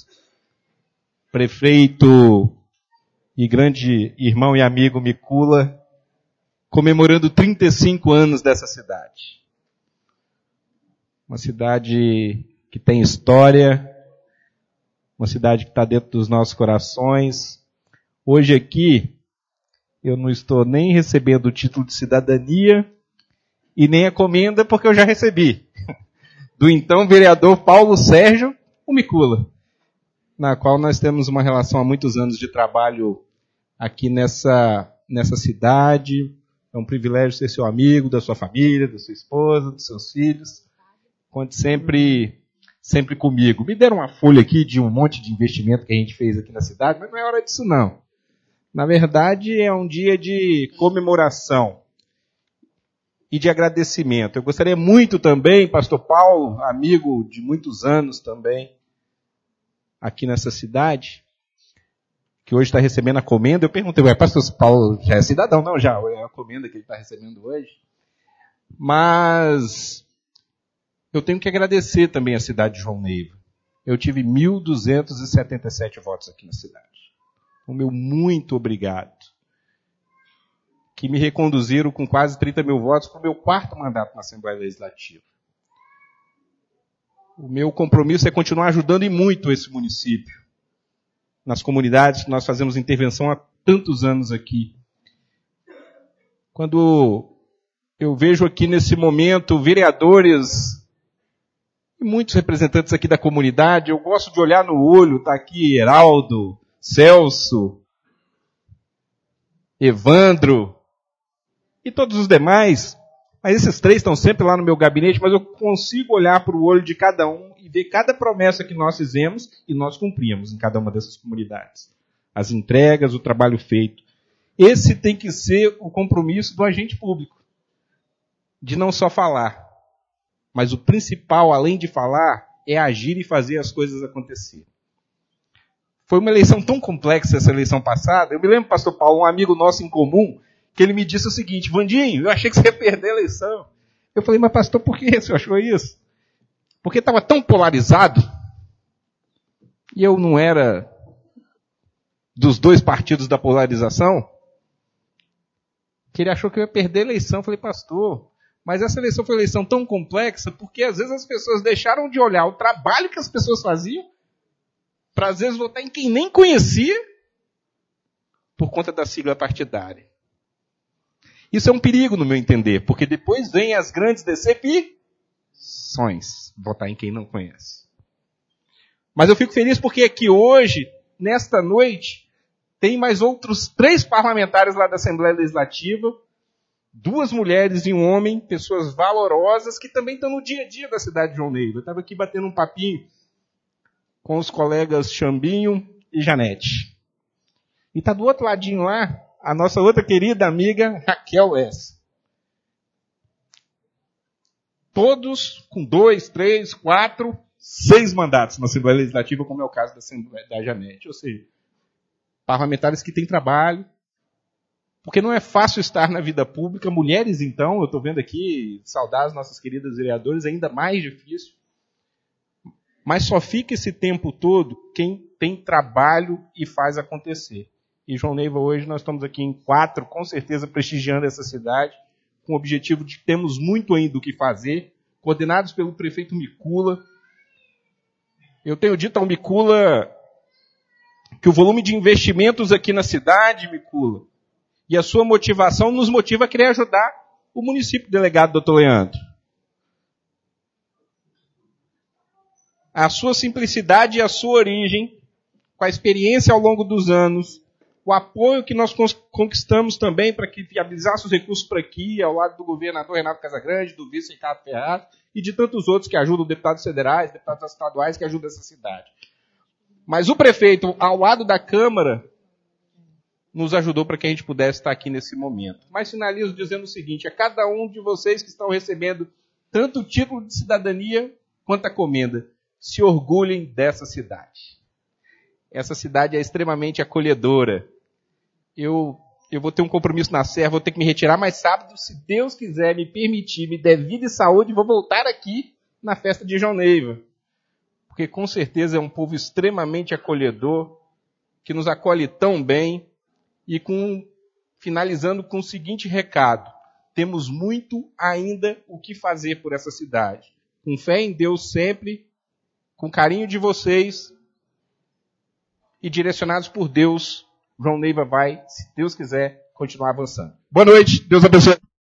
prefeito e grande irmão e amigo Micula, comemorando trinta e cinco anos dessa cidade. Uma cidade que tem história, uma cidade que está dentro dos nossos corações. Hoje aqui, eu não estou nem recebendo o título de cidadania e nem a comenda, porque eu já recebi. Do então vereador Paulo Sérgio, o Micula, na qual nós temos uma relação há muitos anos de trabalho aqui nessa, nessa cidade. É um privilégio ser seu amigo, da sua família, da sua esposa, dos seus filhos. Conte sempre, sempre comigo. Me deram uma folha aqui de um monte de investimento que a gente fez aqui na cidade, mas não é hora disso não. Na verdade, é um dia de comemoração e de agradecimento. Eu gostaria muito também, pastor Paulo, amigo de muitos anos também, aqui nessa cidade, que hoje está recebendo a comenda. Eu perguntei, ué, pastor Paulo já é cidadão? Não, já, é a comenda que ele está recebendo hoje. Mas eu tenho que agradecer também a cidade de João Neiva. Eu tive mil duzentos e setenta e sete votos aqui na cidade. O meu muito obrigado. Que me reconduziram com quase trinta mil votos para o meu quarto mandato na Assembleia Legislativa. O meu compromisso é continuar ajudando e muito esse município. Nas comunidades que nós fazemos intervenção há tantos anos aqui. Quando eu vejo aqui nesse momento vereadores e muitos representantes aqui da comunidade, eu gosto de olhar no olho, está aqui Heraldo, Celso, Evandro e todos os demais, mas esses três estão sempre lá no meu gabinete, mas eu consigo olhar para o olho de cada um e ver cada promessa que nós fizemos e nós cumprimos em cada uma dessas comunidades. As entregas, o trabalho feito. Esse tem que ser o compromisso do agente público. De não só falar, mas o principal, além de falar, é agir e fazer as coisas acontecerem. Foi uma eleição tão complexa essa eleição passada. Eu me lembro, pastor Paulo, um amigo nosso em comum, que ele me disse o seguinte: Vandinho, eu achei que você ia perder a eleição. Eu falei, mas pastor, por que você achou isso? Porque estava tão polarizado, e eu não era dos dois partidos da polarização, que ele achou que eu ia perder a eleição. Eu falei, pastor, mas essa eleição foi uma eleição tão complexa, porque às vezes as pessoas deixaram de olhar o trabalho que as pessoas faziam, para às vezes votar em quem nem conhecia, por conta da sigla partidária. Isso é um perigo, no meu entender, porque depois vem as grandes decepções, votar em quem não conhece. Mas eu fico feliz porque aqui hoje, nesta noite, tem mais outros três parlamentares lá da Assembleia Legislativa, duas mulheres e um homem, pessoas valorosas, que também estão no dia a dia da cidade de João Neiva. Eu estava aqui batendo um papinho com os colegas Chambinho e Janete. E está do outro ladinho lá, a nossa outra querida amiga Raquel S. Todos com dois, três, quatro, seis mandatos na Assembleia Legislativa, como é o caso da, Assembleia, da Janete. Ou seja, parlamentares que têm trabalho, porque não é fácil estar na vida pública. Mulheres, então, eu estou vendo aqui, saudar as nossas queridas vereadoras, ainda mais difícil. Mas só fica esse tempo todo quem tem trabalho e faz acontecer. E João Neiva, hoje nós estamos aqui em quatro, com certeza prestigiando essa cidade, com o objetivo de que temos muito ainda o que fazer, coordenados pelo prefeito Micula. Eu tenho dito ao Micula que o volume de investimentos aqui na cidade, Micula, e a sua motivação nos motiva a querer ajudar o município, delegado doutor Leandro. A sua simplicidade e a sua origem, com a experiência ao longo dos anos, o apoio que nós conquistamos também para que viabilizasse os recursos para aqui, ao lado do governador Renato Casagrande, do vice Ricardo Ferraz, e de tantos outros que ajudam, deputados federais, deputados estaduais que ajudam essa cidade. Mas o prefeito, ao lado da Câmara, nos ajudou para que a gente pudesse estar aqui nesse momento. Mas finalizo dizendo o seguinte: a cada um de vocês que estão recebendo tanto o título de cidadania quanto a comenda, se orgulhem dessa cidade. Essa cidade é extremamente acolhedora. Eu, eu vou ter um compromisso na Serra, vou ter que me retirar mais sábado, se Deus quiser me permitir, me der vida e saúde, vou voltar aqui na festa de João Neiva. Porque com certeza é um povo extremamente acolhedor, que nos acolhe tão bem. E com, finalizando com o seguinte recado: temos muito ainda o que fazer por essa cidade. Com fé em Deus sempre, com carinho de vocês e direcionados por Deus, João Neiva vai, se Deus quiser, continuar avançando. Boa noite, Deus abençoe.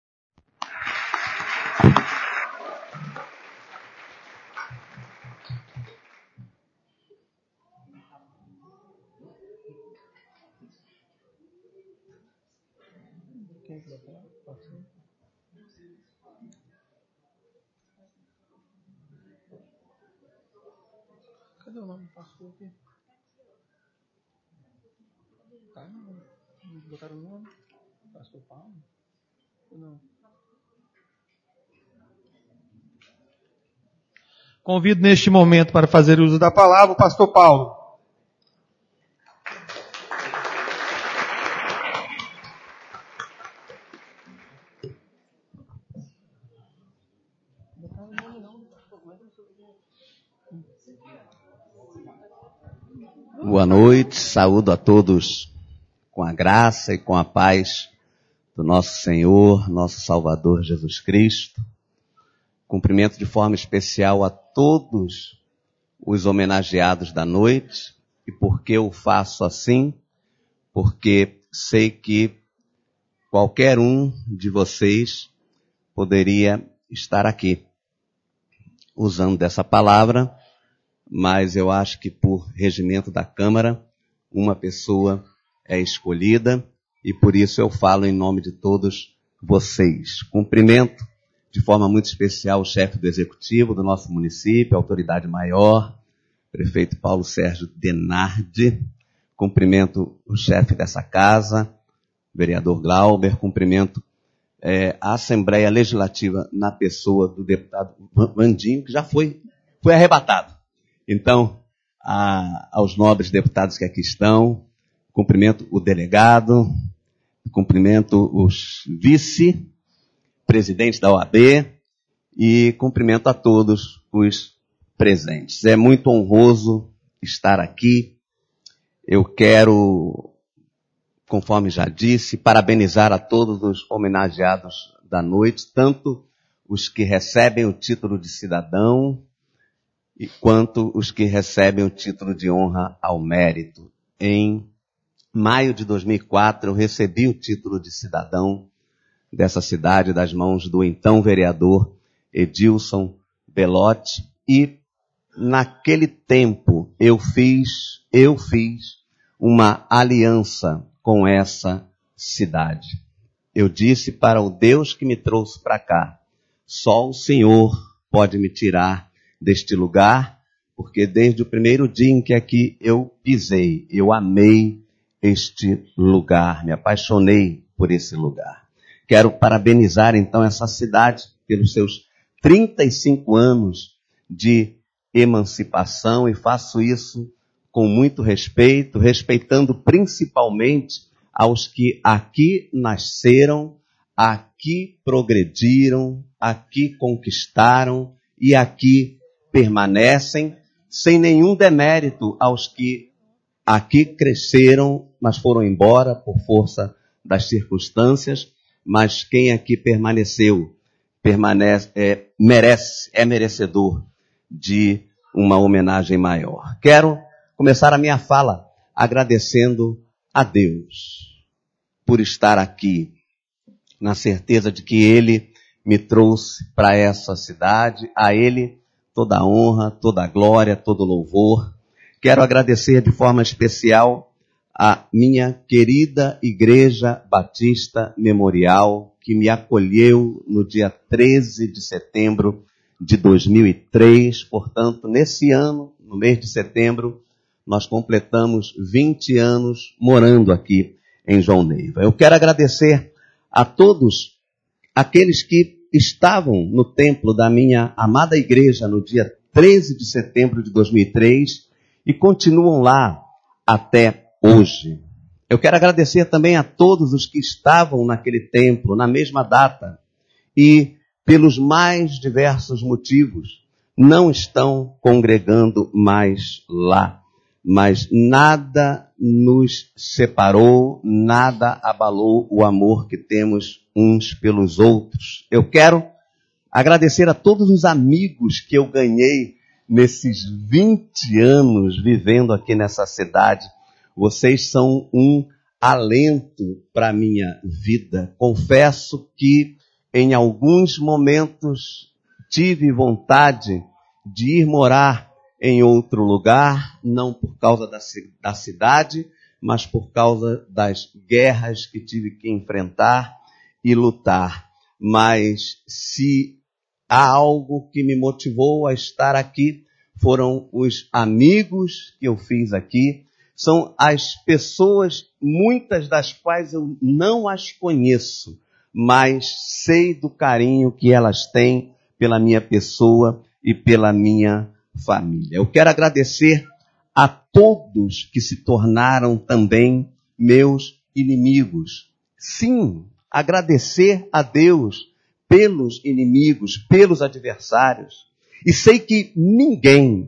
Cadê o nome do pastor aqui? Tá, não. Botaram o nome? Pastor Paulo? Não. Convido neste momento para fazer uso da palavra o pastor Paulo. Boa noite, saúdo a todos com a graça e com a paz do nosso Senhor, nosso Salvador Jesus Cristo. Cumprimento de forma especial a todos os homenageados da noite. E por que eu faço assim? Porque sei que qualquer um de vocês poderia estar aqui usando dessa palavra, mas eu acho que por regimento da Câmara, uma pessoa é escolhida e por isso eu falo em nome de todos vocês. Cumprimento de forma muito especial o chefe do Executivo do nosso município, a autoridade maior, prefeito Paulo Sérgio Denardi. Cumprimento o chefe dessa casa, vereador Glauber. Cumprimento é, a Assembleia Legislativa na pessoa do deputado Vandinho, que já foi, foi arrebatado. Então, a, aos nobres deputados que aqui estão, cumprimento o delegado, cumprimento os vice-presidentes da O A B e cumprimento a todos os presentes. É muito honroso estar aqui. Eu quero, conforme já disse, parabenizar a todos os homenageados da noite, tanto os que recebem o título de cidadão, e quanto os que recebem o título de honra ao mérito. Em maio de dois mil e quatro, eu recebi o título de cidadão dessa cidade das mãos do então vereador Edilson Belotti, e naquele tempo eu fiz, eu fiz uma aliança com essa cidade. Eu disse para o Deus que me trouxe para cá: só o Senhor pode me tirar deste lugar, porque desde o primeiro dia em que aqui eu pisei, eu amei este lugar, me apaixonei por esse lugar. Quero parabenizar então essa cidade pelos seus trinta e cinco anos de emancipação, e faço isso com muito respeito, respeitando principalmente aos que aqui nasceram, aqui progrediram, aqui conquistaram e aqui permanecem, sem nenhum demérito aos que aqui cresceram, mas foram embora por força das circunstâncias, mas quem aqui permaneceu, permanece, é, merece, é merecedor de uma homenagem maior. Quero começar a minha fala agradecendo a Deus por estar aqui, na certeza de que Ele me trouxe para essa cidade, a Ele toda a honra, toda a glória, todo o louvor. Quero agradecer de forma especial a minha querida Igreja Batista Memorial, que me acolheu no dia treze de setembro de dois mil e três. Portanto, nesse ano, no mês de setembro, nós completamos vinte anos morando aqui em João Neiva. Eu quero agradecer a todos aqueles que estavam no templo da minha amada igreja no dia treze de setembro de dois mil e três e continuam lá até hoje. Eu quero agradecer também a todos os que estavam naquele templo na mesma data e, pelos mais diversos motivos, não estão congregando mais lá. Mas nada nos separou, nada abalou o amor que temos uns pelos outros. Eu quero agradecer a todos os amigos que eu ganhei nesses vinte anos vivendo aqui nessa cidade. Vocês são um alento para a minha vida. Confesso que em alguns momentos tive vontade de ir morar em outro lugar, não por causa da, da cidade, mas por causa das guerras que tive que enfrentar e lutar. Mas se há algo que me motivou a estar aqui, foram os amigos que eu fiz aqui, são as pessoas, muitas das quais eu não as conheço, mas sei do carinho que elas têm pela minha pessoa e pela minha família. Eu quero agradecer a todos que se tornaram também meus inimigos. Sim, agradecer a Deus pelos inimigos, pelos adversários. E sei que ninguém,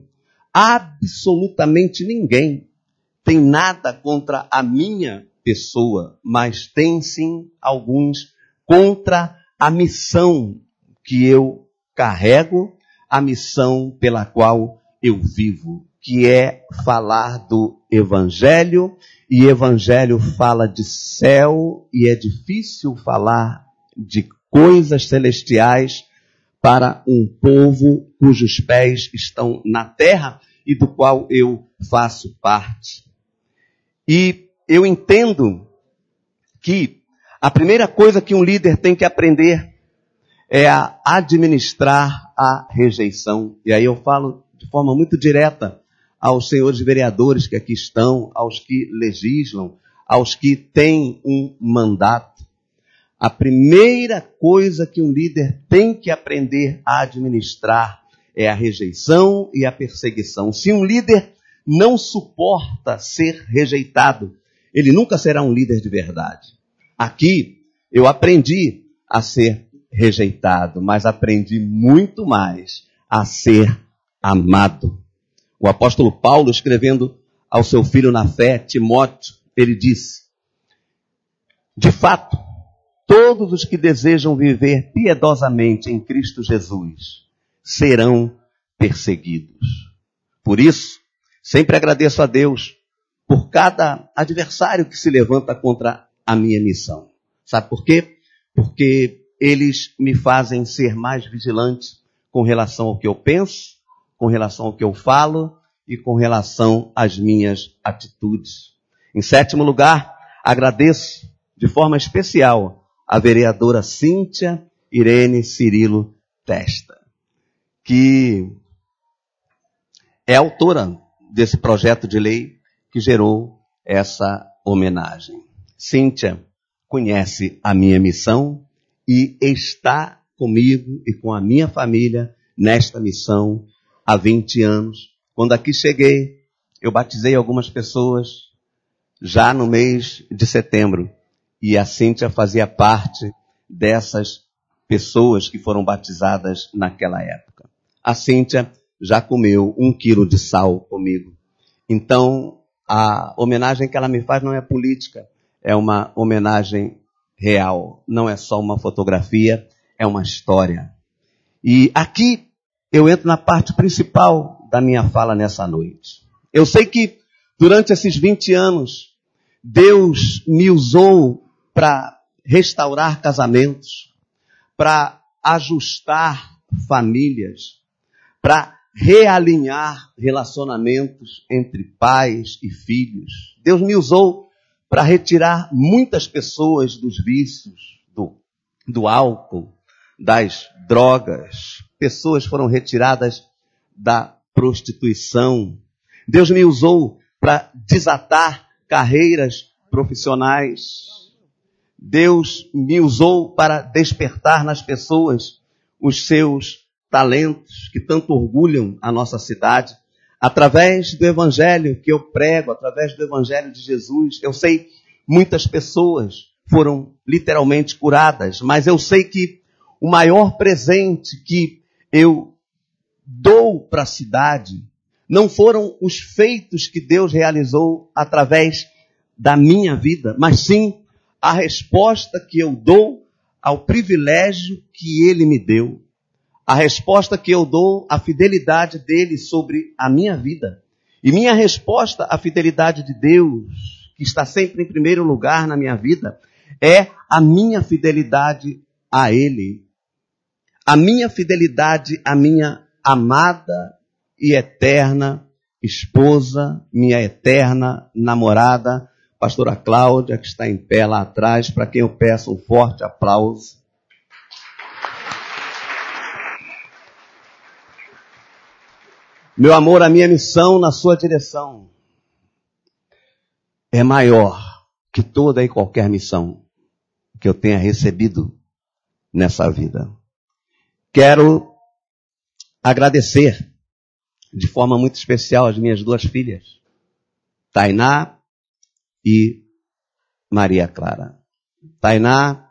absolutamente ninguém, tem nada contra a minha pessoa, mas tem sim alguns contra a missão que eu carrego, a missão pela qual eu vivo, que é falar do Evangelho, e Evangelho fala de céu, e é difícil falar de coisas celestiais para um povo cujos pés estão na terra e do qual eu faço parte. E eu entendo que a primeira coisa que um líder tem que aprender é a administrar a rejeição. E aí eu falo de forma muito direta aos senhores vereadores que aqui estão, aos que legislam, aos que têm um mandato. A primeira coisa que um líder tem que aprender a administrar é a rejeição e a perseguição. Se um líder não suporta ser rejeitado, ele nunca será um líder de verdade. Aqui eu aprendi a ser rejeitado, mas aprendi muito mais a ser amado. O apóstolo Paulo, escrevendo ao seu filho na fé, Timóteo, ele disse: de fato, todos os que desejam viver piedosamente em Cristo Jesus serão perseguidos. Por isso, sempre agradeço a Deus por cada adversário que se levanta contra a minha missão. Sabe por quê? Porque eles me fazem ser mais vigilante com relação ao que eu penso, com relação ao que eu falo e com relação às minhas atitudes. Em sétimo lugar, agradeço de forma especial a vereadora Cíntia Irene Cirilo Testa, que é autora desse projeto de lei que gerou essa homenagem. Cíntia conhece a minha missão e está comigo e com a minha família nesta missão há vinte anos. Quando aqui cheguei, eu batizei algumas pessoas já no mês de setembro. E a Cíntia fazia parte dessas pessoas que foram batizadas naquela época. A Cíntia já comeu um quilo de sal comigo. Então, a homenagem que ela me faz não é política, é uma homenagem real. Não é só uma fotografia, é uma história. E aqui eu entro na parte principal da minha fala nessa noite. Eu sei que durante esses vinte anos, Deus me usou para restaurar casamentos, para ajustar famílias, para realinhar relacionamentos entre pais e filhos. Deus me usou para retirar muitas pessoas dos vícios, do, do álcool, das drogas. Pessoas foram retiradas da prostituição. Deus me usou para desatar carreiras profissionais. Deus me usou para despertar nas pessoas os seus talentos que tanto orgulham a nossa cidade. Através do evangelho que eu prego, através do evangelho de Jesus, eu sei muitas pessoas foram literalmente curadas, mas eu sei que o maior presente que eu dou para a cidade não foram os feitos que Deus realizou através da minha vida, mas sim a resposta que eu dou ao privilégio que Ele me deu. A resposta que eu dou à fidelidade dele sobre a minha vida. E minha resposta à fidelidade de Deus, que está sempre em primeiro lugar na minha vida, é a minha fidelidade a Ele. A minha fidelidade à minha amada e eterna esposa, minha eterna namorada, pastora Cláudia, que está em pé lá atrás, para quem eu peço um forte aplauso. Meu amor, a minha missão na sua direção é maior que toda e qualquer missão que eu tenha recebido nessa vida. Quero agradecer de forma muito especial as minhas duas filhas, Tainá e Maria Clara. Tainá,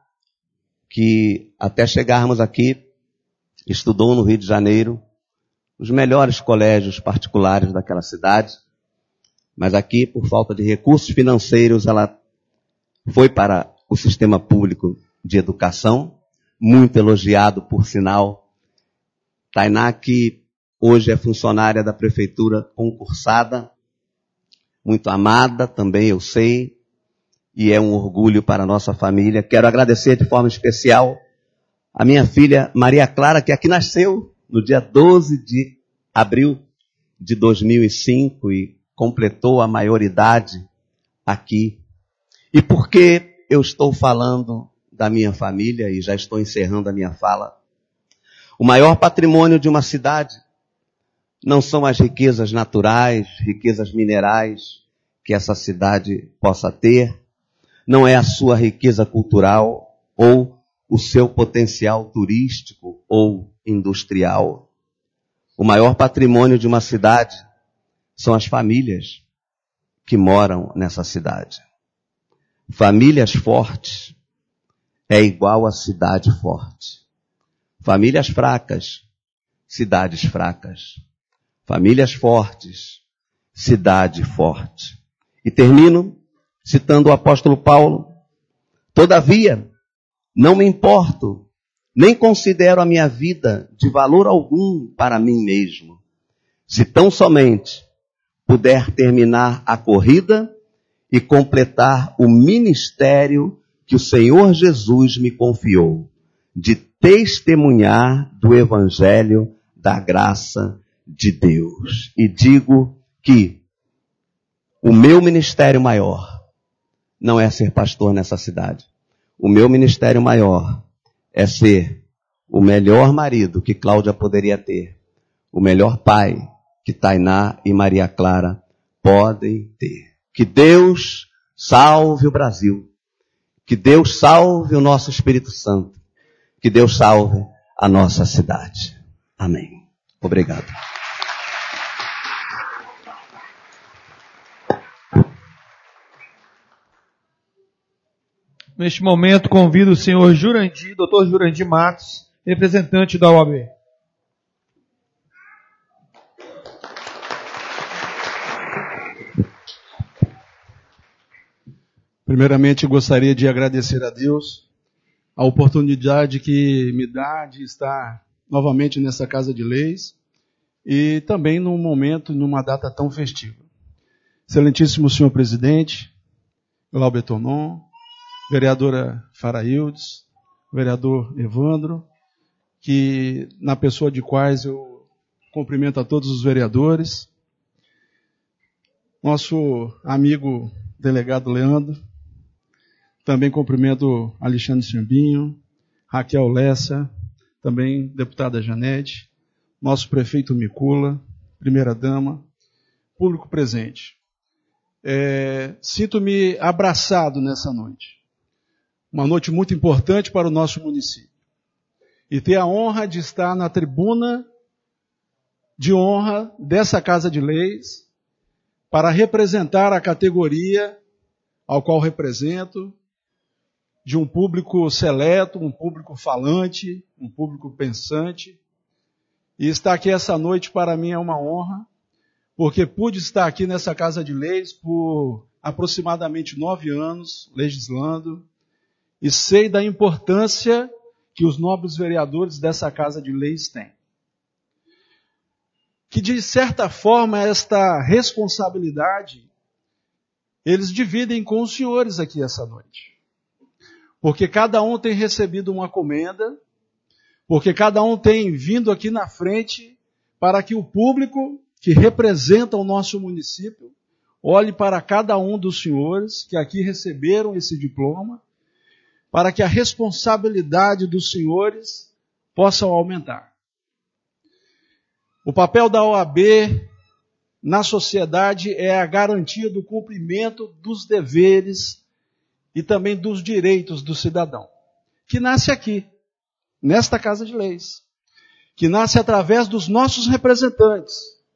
que até chegarmos aqui, estudou no Rio de Janeiro, os melhores colégios particulares daquela cidade, mas aqui, por falta de recursos financeiros, ela foi para o sistema público de educação, muito elogiado, por sinal. Tainá, que hoje é funcionária da prefeitura concursada, muito amada também, eu sei, e é um orgulho para a nossa família. Quero agradecer de forma especial a minha filha Maria Clara, que aqui nasceu no dia doze de abril de dois mil e cinco e completou a maioridade aqui. E por que eu estou falando da minha família e já estou encerrando a minha fala? O maior patrimônio de uma cidade não são as riquezas naturais, riquezas minerais que essa cidade possa ter, não é a sua riqueza cultural ou o seu potencial turístico ou industrial. O maior patrimônio de uma cidade são as famílias que moram nessa cidade. Famílias fortes é igual a cidade forte. Famílias fracas, cidades fracas. Famílias fortes, cidade forte. E termino citando o apóstolo Paulo. Todavia, não me importo, nem considero a minha vida de valor algum para mim mesmo, se tão somente puder terminar a corrida e completar o ministério que o Senhor Jesus me confiou, de testemunhar do Evangelho da graça de Deus. E digo que o meu ministério maior não é ser pastor nessa cidade. O meu ministério maior é ser o melhor marido que Cláudia poderia ter, o melhor pai que Tainá e Maria Clara podem ter. Que Deus salve o Brasil. Que Deus salve o nosso Espírito Santo. Que Deus salve a nossa cidade. Amém. Obrigado. Neste momento, convido o senhor Jurandir, doutor Jurandir Matos, representante da O A B. Primeiramente, gostaria de agradecer a Deus a oportunidade que me dá de estar novamente nessa Casa de Leis e também num momento, numa data tão festiva. Excelentíssimo senhor presidente, Glauber Tonon, vereadora Faraildes, vereador Evandro, que na pessoa de quais eu cumprimento a todos os vereadores, nosso amigo delegado Leandro, também cumprimento Alexandre Simbinho, Raquel Lessa, também deputada Janete, nosso prefeito Micula, primeira dama, público presente. é, sinto-me abraçado nessa noite. Uma noite muito importante para o nosso município. E ter a honra de estar na tribuna de honra dessa Casa de Leis para representar a categoria ao qual represento, de um público seleto, um público falante, um público pensante. E estar aqui essa noite para mim é uma honra, porque pude estar aqui nessa Casa de Leis por aproximadamente nove anos, legislando, e sei da importância que os nobres vereadores dessa Casa de Leis têm. Que, de certa forma, esta responsabilidade eles dividem com os senhores aqui essa noite. Porque cada um tem recebido uma comenda, porque cada um tem vindo aqui na frente para que o público que representa o nosso município olhe para cada um dos senhores que aqui receberam esse diploma, para que a responsabilidade dos senhores possa aumentar. O papel da O A B na sociedade é a garantia do cumprimento dos deveres e também dos direitos do cidadão, que nasce aqui, nesta Casa de Leis, que nasce através dos nossos representantes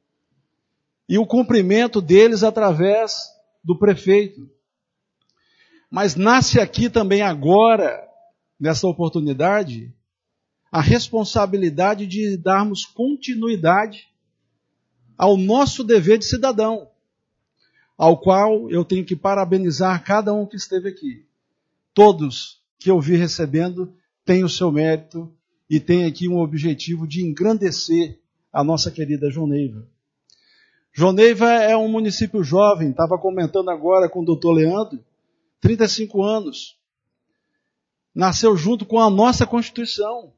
e o cumprimento deles através do prefeito. Mas nasce aqui também agora, nessa oportunidade, a responsabilidade de darmos continuidade ao nosso dever de cidadão, ao qual eu tenho que parabenizar cada um que esteve aqui. Todos que eu vi recebendo têm o seu mérito e têm aqui um objetivo de engrandecer a nossa querida João Neiva. João Neiva é um município jovem, estava comentando agora com o doutor Leandro, trinta e cinco anos. Nasceu junto com a nossa Constituição.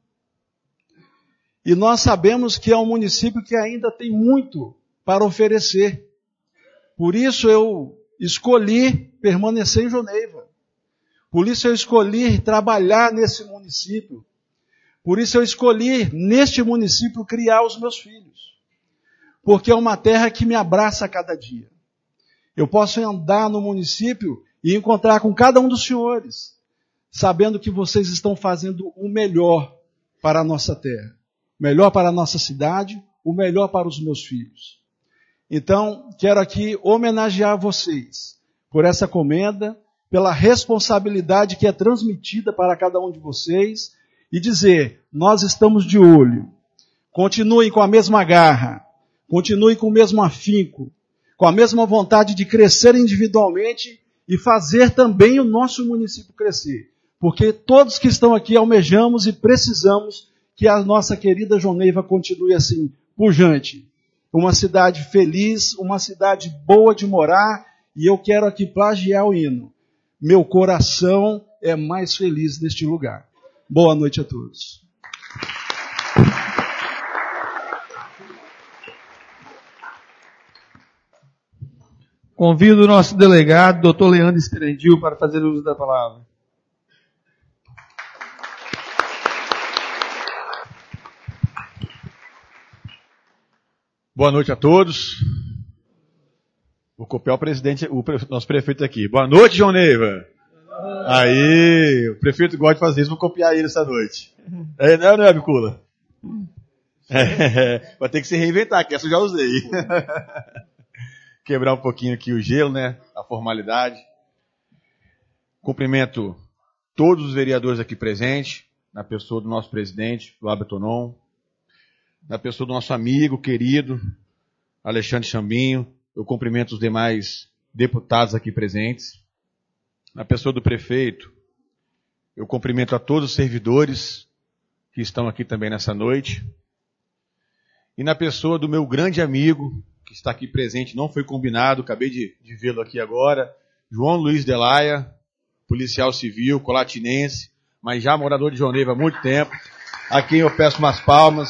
E nós sabemos que é um município que ainda tem muito para oferecer. Por isso eu escolhi permanecer em João Neiva. Por isso eu escolhi trabalhar nesse município. Por isso eu escolhi, neste município, criar os meus filhos. Porque é uma terra que me abraça a cada dia. Eu posso andar no município e encontrar com cada um dos senhores, sabendo que vocês estão fazendo o melhor para a nossa terra. O melhor para a nossa cidade, o melhor para os meus filhos. Então, quero aqui homenagear vocês por essa comenda, pela responsabilidade que é transmitida para cada um de vocês e dizer, nós estamos de olho. Continuem com a mesma garra, continuem com o mesmo afinco, com a mesma vontade de crescer individualmente e fazer também o nosso município crescer. Porque todos que estão aqui almejamos e precisamos que a nossa querida João Neiva continue assim, pujante. Uma cidade feliz, uma cidade boa de morar, e eu quero aqui plagiar o hino. Meu coração é mais feliz neste lugar. Boa noite a todos. Convido o nosso delegado, doutor Leandro Esperendil, para fazer uso da palavra. Boa noite a todos. Vou copiar o presidente, o pre, nosso prefeito aqui. Boa noite, João Neiva. Aí, o prefeito gosta de fazer isso, vou copiar ele essa noite. É, não, não é, Bicula? É, vai ter que se reinventar, que essa eu já usei. Quebrar um pouquinho aqui o gelo, né? A formalidade. Cumprimento todos os vereadores aqui presentes, na pessoa do nosso presidente, do Abetonon, na pessoa do nosso amigo, querido, Alexandre Chambinho. Eu cumprimento os demais deputados aqui presentes. Na pessoa do prefeito, eu cumprimento a todos os servidores que estão aqui também nessa noite. E na pessoa do meu grande amigo, que está aqui presente, não foi combinado, acabei de, de vê-lo aqui agora, João Luiz Delaia, policial civil, colatinense, mas já morador de João Neiva há muito tempo, a quem eu peço umas palmas.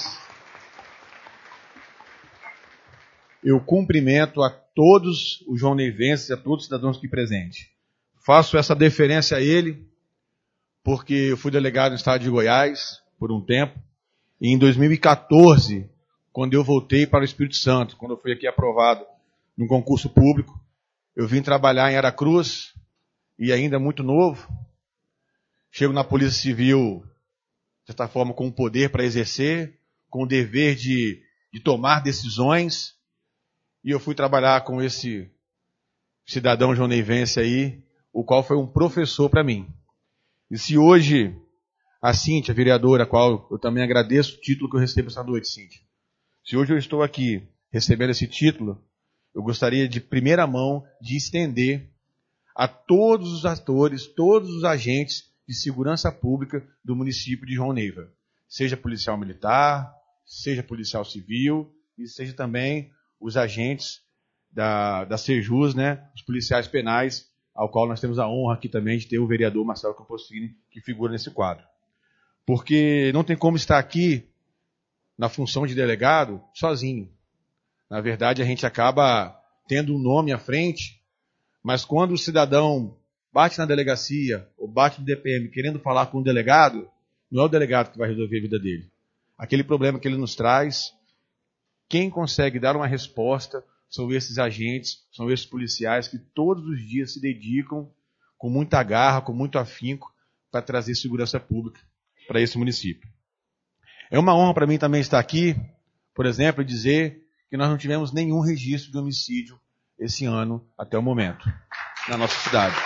Eu cumprimento a todos os joão-neivenses, a todos os cidadãos aqui presentes. Faço essa deferência a ele, porque eu fui delegado no estado de Goiás por um tempo, e em dois mil e quatorze, quando eu voltei para o Espírito Santo, quando eu fui aqui aprovado num concurso público, Eu vim trabalhar em Aracruz, e ainda muito novo. Chego na Polícia Civil, de certa forma, com o poder para exercer, com o dever de, de tomar decisões. E eu fui trabalhar com esse cidadão joneivense aí, o qual foi um professor para mim. E se hoje a Cíntia, a vereadora, a qual eu também agradeço o título que eu recebo essa noite, Cíntia. Se hoje eu estou aqui recebendo esse título, eu gostaria de primeira mão de estender a todos os atores, todos os agentes de segurança pública do município de João Neiva. Seja policial militar, seja policial civil, e seja também os agentes da, da Sejus, né, os policiais penais, ao qual nós temos a honra aqui também de ter o vereador Marcelo Camposini, que figura nesse quadro. Porque não tem como estar aqui na função de delegado sozinho. Na verdade, a gente acaba tendo um nome à frente, mas quando o cidadão bate na delegacia ou bate no D P M querendo falar com o delegado, não é o delegado que vai resolver a vida dele. Aquele problema que ele nos traz, quem consegue dar uma resposta são esses agentes, são esses policiais que todos os dias se dedicam com muita garra, com muito afinco, para trazer segurança pública para esse município. É uma honra para mim também estar aqui, por exemplo, e dizer que nós não tivemos nenhum registro de homicídio esse ano até o momento, na nossa cidade.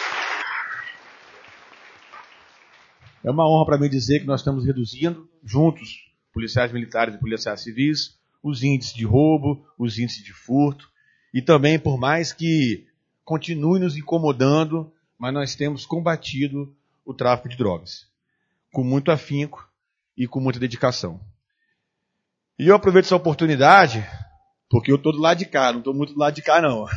É uma honra para mim dizer que nós estamos reduzindo, juntos, policiais militares e policiais civis, os índices de roubo, os índices de furto, e também, por mais que continue nos incomodando, mas nós temos combatido o tráfico de drogas, com muito afinco e com muita dedicação. E eu aproveito essa oportunidade, porque eu estou do lado de cá, não estou muito do lado de cá não.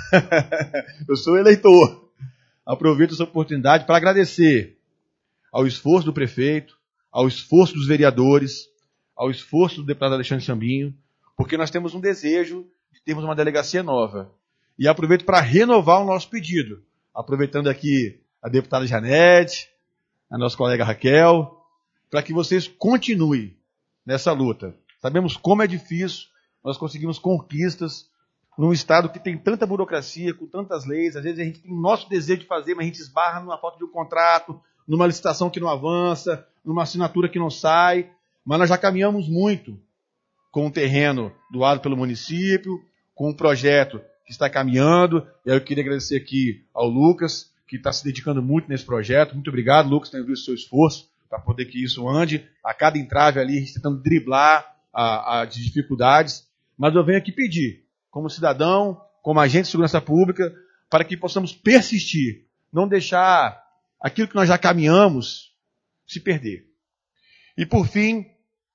Eu sou eleitor. Aproveito essa oportunidade para agradecer ao esforço do prefeito, ao esforço dos vereadores, ao esforço do deputado Alexandre Chambinho, porque nós temos um desejo de termos uma delegacia nova. E aproveito para renovar o nosso pedido, aproveitando aqui a deputada Janete, a nossa colega Raquel, para que vocês continuem nessa luta. Sabemos como é difícil, nós conseguimos conquistas num estado que tem tanta burocracia, com tantas leis, às vezes a gente tem o nosso desejo de fazer, mas a gente esbarra numa falta de um contrato, numa licitação que não avança, numa assinatura que não sai, mas nós já caminhamos muito com o terreno doado pelo município, com um projeto que está caminhando, e aí eu queria agradecer aqui ao Lucas, que está se dedicando muito nesse projeto. Muito obrigado, Lucas, por ter visto o seu esforço para poder que isso ande. A cada entrave ali, a gente tentando driblar as dificuldades, mas eu venho aqui pedir, como cidadão, como agente de segurança pública, para que possamos persistir, não deixar aquilo que nós já caminhamos se perder. E por fim,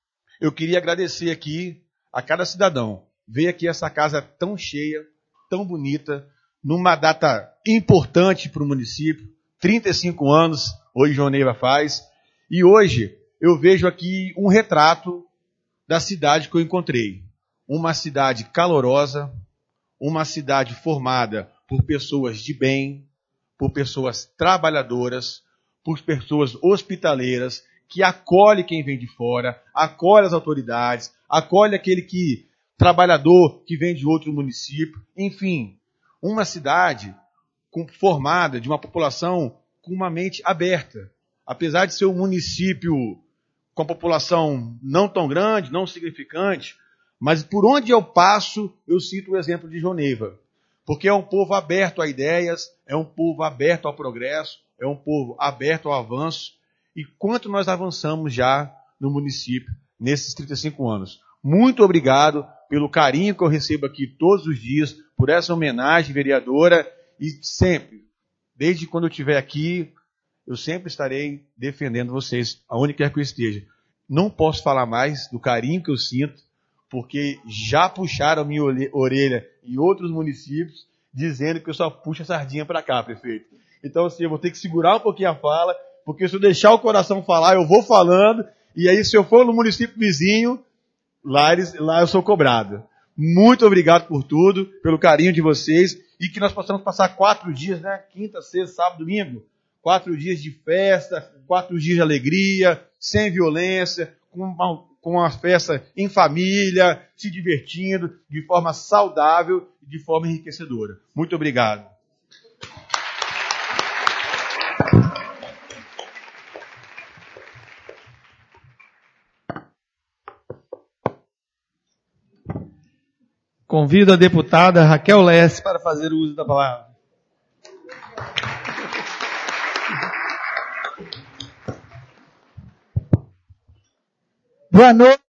eu queria agradecer aqui a cada cidadão. Ver aqui essa casa tão cheia, tão bonita, numa data importante para o município, trinta e cinco anos, hoje João Neiva faz, e hoje eu vejo aqui um retrato da cidade que eu encontrei. Uma cidade calorosa, uma cidade formada por pessoas de bem, por pessoas trabalhadoras, por pessoas hospitaleiras, que acolhe quem vem de fora, acolhe as autoridades, acolhe aquele que trabalhador que vem de outro município, enfim, uma cidade com, formada de uma população com uma mente aberta. Apesar de ser um município com a população não tão grande, não significante, mas por onde eu passo, eu cito o exemplo de João Neiva. Porque é um povo aberto a ideias, é um povo aberto ao progresso, é um povo aberto ao avanço. E quanto nós avançamos já no município nesses trinta e cinco anos. Muito obrigado pelo carinho que eu recebo aqui todos os dias, por essa homenagem, vereadora, e sempre, desde quando eu estiver aqui, eu sempre estarei defendendo vocês, aonde quer que eu esteja. Não posso falar mais do carinho que eu sinto, porque já puxaram a minha orelha em outros municípios, dizendo que eu só puxo a sardinha para cá, prefeito. Então, assim, eu vou ter que segurar um pouquinho a fala, porque se eu deixar o coração falar, eu vou falando, e aí se eu for no município vizinho, lá, eles, lá eu sou cobrado. Muito obrigado por tudo, pelo carinho de vocês, e que nós possamos passar quatro dias, né? Quinta, sexta, sábado, domingo. Quatro dias de festa, quatro dias de alegria, sem violência, com uma, com uma festa em família, se divertindo, de forma saudável e de forma enriquecedora. Muito obrigado. Convido a deputada Raquel Lesse para fazer o uso da palavra. Boa noite.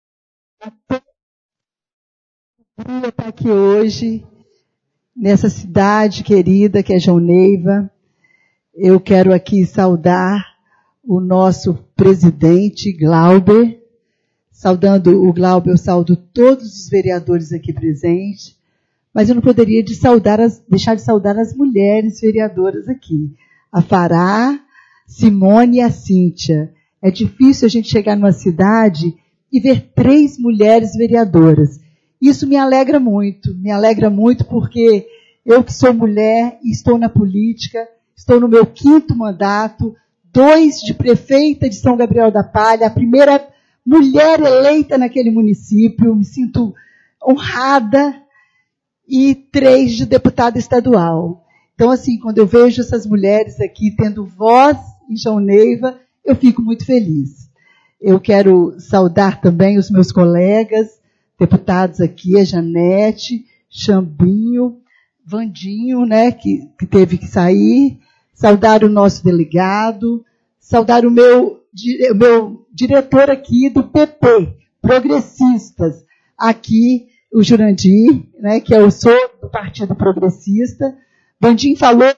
Eu estou aqui hoje, nessa cidade querida que é João Neiva. Eu quero aqui saudar o nosso presidente, Glauber. Saudando o Glauber, eu saudo todos os vereadores aqui presentes, mas eu não poderia de saudar as, deixar de saudar as mulheres vereadoras aqui. A Fará, Simone e a Cíntia. É difícil a gente chegar numa cidade e ver três mulheres vereadoras. Isso me alegra muito, me alegra muito porque eu que sou mulher e estou na política, estou no meu quinto mandato, dois de prefeita de São Gabriel da Palha, a primeira mulher eleita naquele município, me sinto honrada, e três de deputada estadual. Então, assim, quando eu vejo essas mulheres aqui tendo voz em João Neiva, eu fico muito feliz. Eu quero saudar também os meus colegas, deputados aqui, a Janete, Chambinho, Vandinho, né, que, que teve que sair, saudar o nosso delegado, saudar o meu, o meu diretor aqui do P P, Progressistas, aqui o Jurandir, né, que eu sou do Partido Progressista. Vandinho falou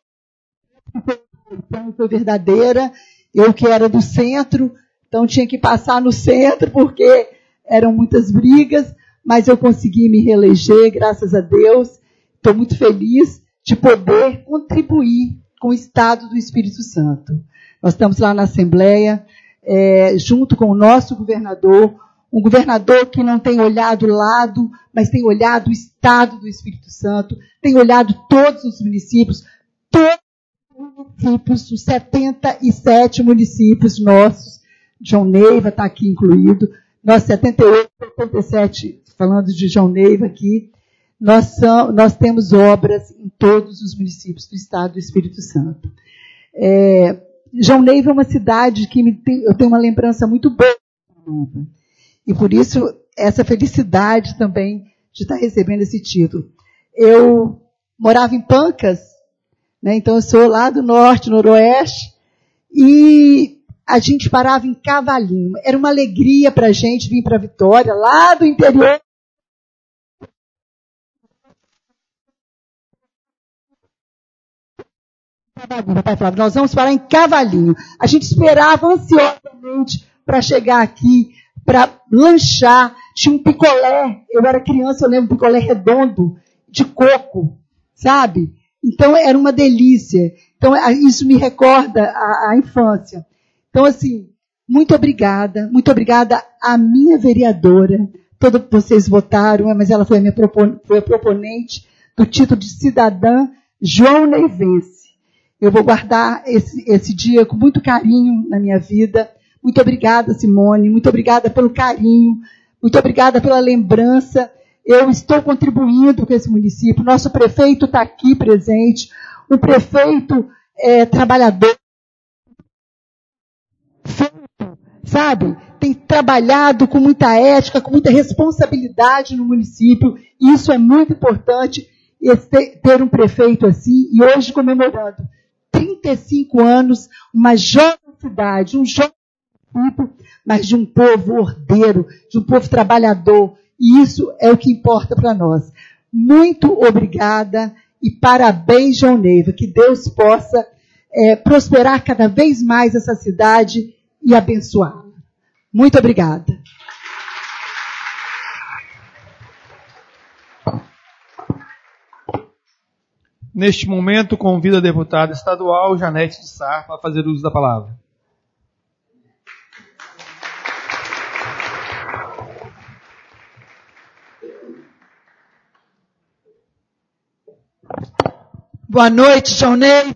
que foi verdadeira, eu que era do centro, então tinha que passar no centro porque eram muitas brigas, mas eu consegui me reeleger, graças a Deus. Estou muito feliz de poder contribuir com o Estado do Espírito Santo. Nós estamos lá na Assembleia, é, junto com o nosso governador, um governador que não tem olhado o lado, mas tem olhado o Estado do Espírito Santo, tem olhado todos os municípios, todos os municípios, os setenta e sete municípios nossos, João Neiva está aqui incluído, nós setenta e oito, setenta e sete, falando de João Neiva aqui, nós, são, nós temos obras em todos os municípios do Estado do Espírito Santo. É, João Neiva é uma cidade que me tem, eu tenho uma lembrança muito boa. E por isso, essa felicidade também de estar recebendo esse título. Eu morava em Pancas, né, então eu sou lá do norte, noroeste, e a gente parava em Cavalinho. Era uma alegria para a gente vir para Vitória, lá do interior. Papai falava, nós vamos parar em Cavalinho. A gente esperava ansiosamente para chegar aqui, para lanchar. Tinha um picolé, eu era criança, eu lembro, um picolé redondo, de coco, sabe? Então era uma delícia. Então isso me recorda a, a infância. Então assim, muito obrigada, muito obrigada à minha vereadora. Todos vocês votaram, mas ela foi a minha propon- foi a proponente do título de cidadã João Neivense. Eu vou guardar esse, esse dia com muito carinho na minha vida. Muito obrigada, Simone. Muito obrigada pelo carinho. Muito obrigada pela lembrança. Eu estou contribuindo com esse município. Nosso prefeito está aqui presente. Um prefeito é, trabalhador. Sabe? Tem trabalhado com muita ética, com muita responsabilidade no município. Isso é muito importante, ter um prefeito assim. E hoje comemorando trinta e cinco anos, uma jovem cidade, um jovem município, mas de um povo ordeiro, de um povo trabalhador. E isso é o que importa para nós. Muito obrigada e parabéns, João Neiva. Que Deus possa é, prosperar cada vez mais essa cidade e abençoá-la. Muito obrigada. Neste momento, convido a deputada estadual Janete de Sá para fazer uso da palavra. Boa noite, João Neiva.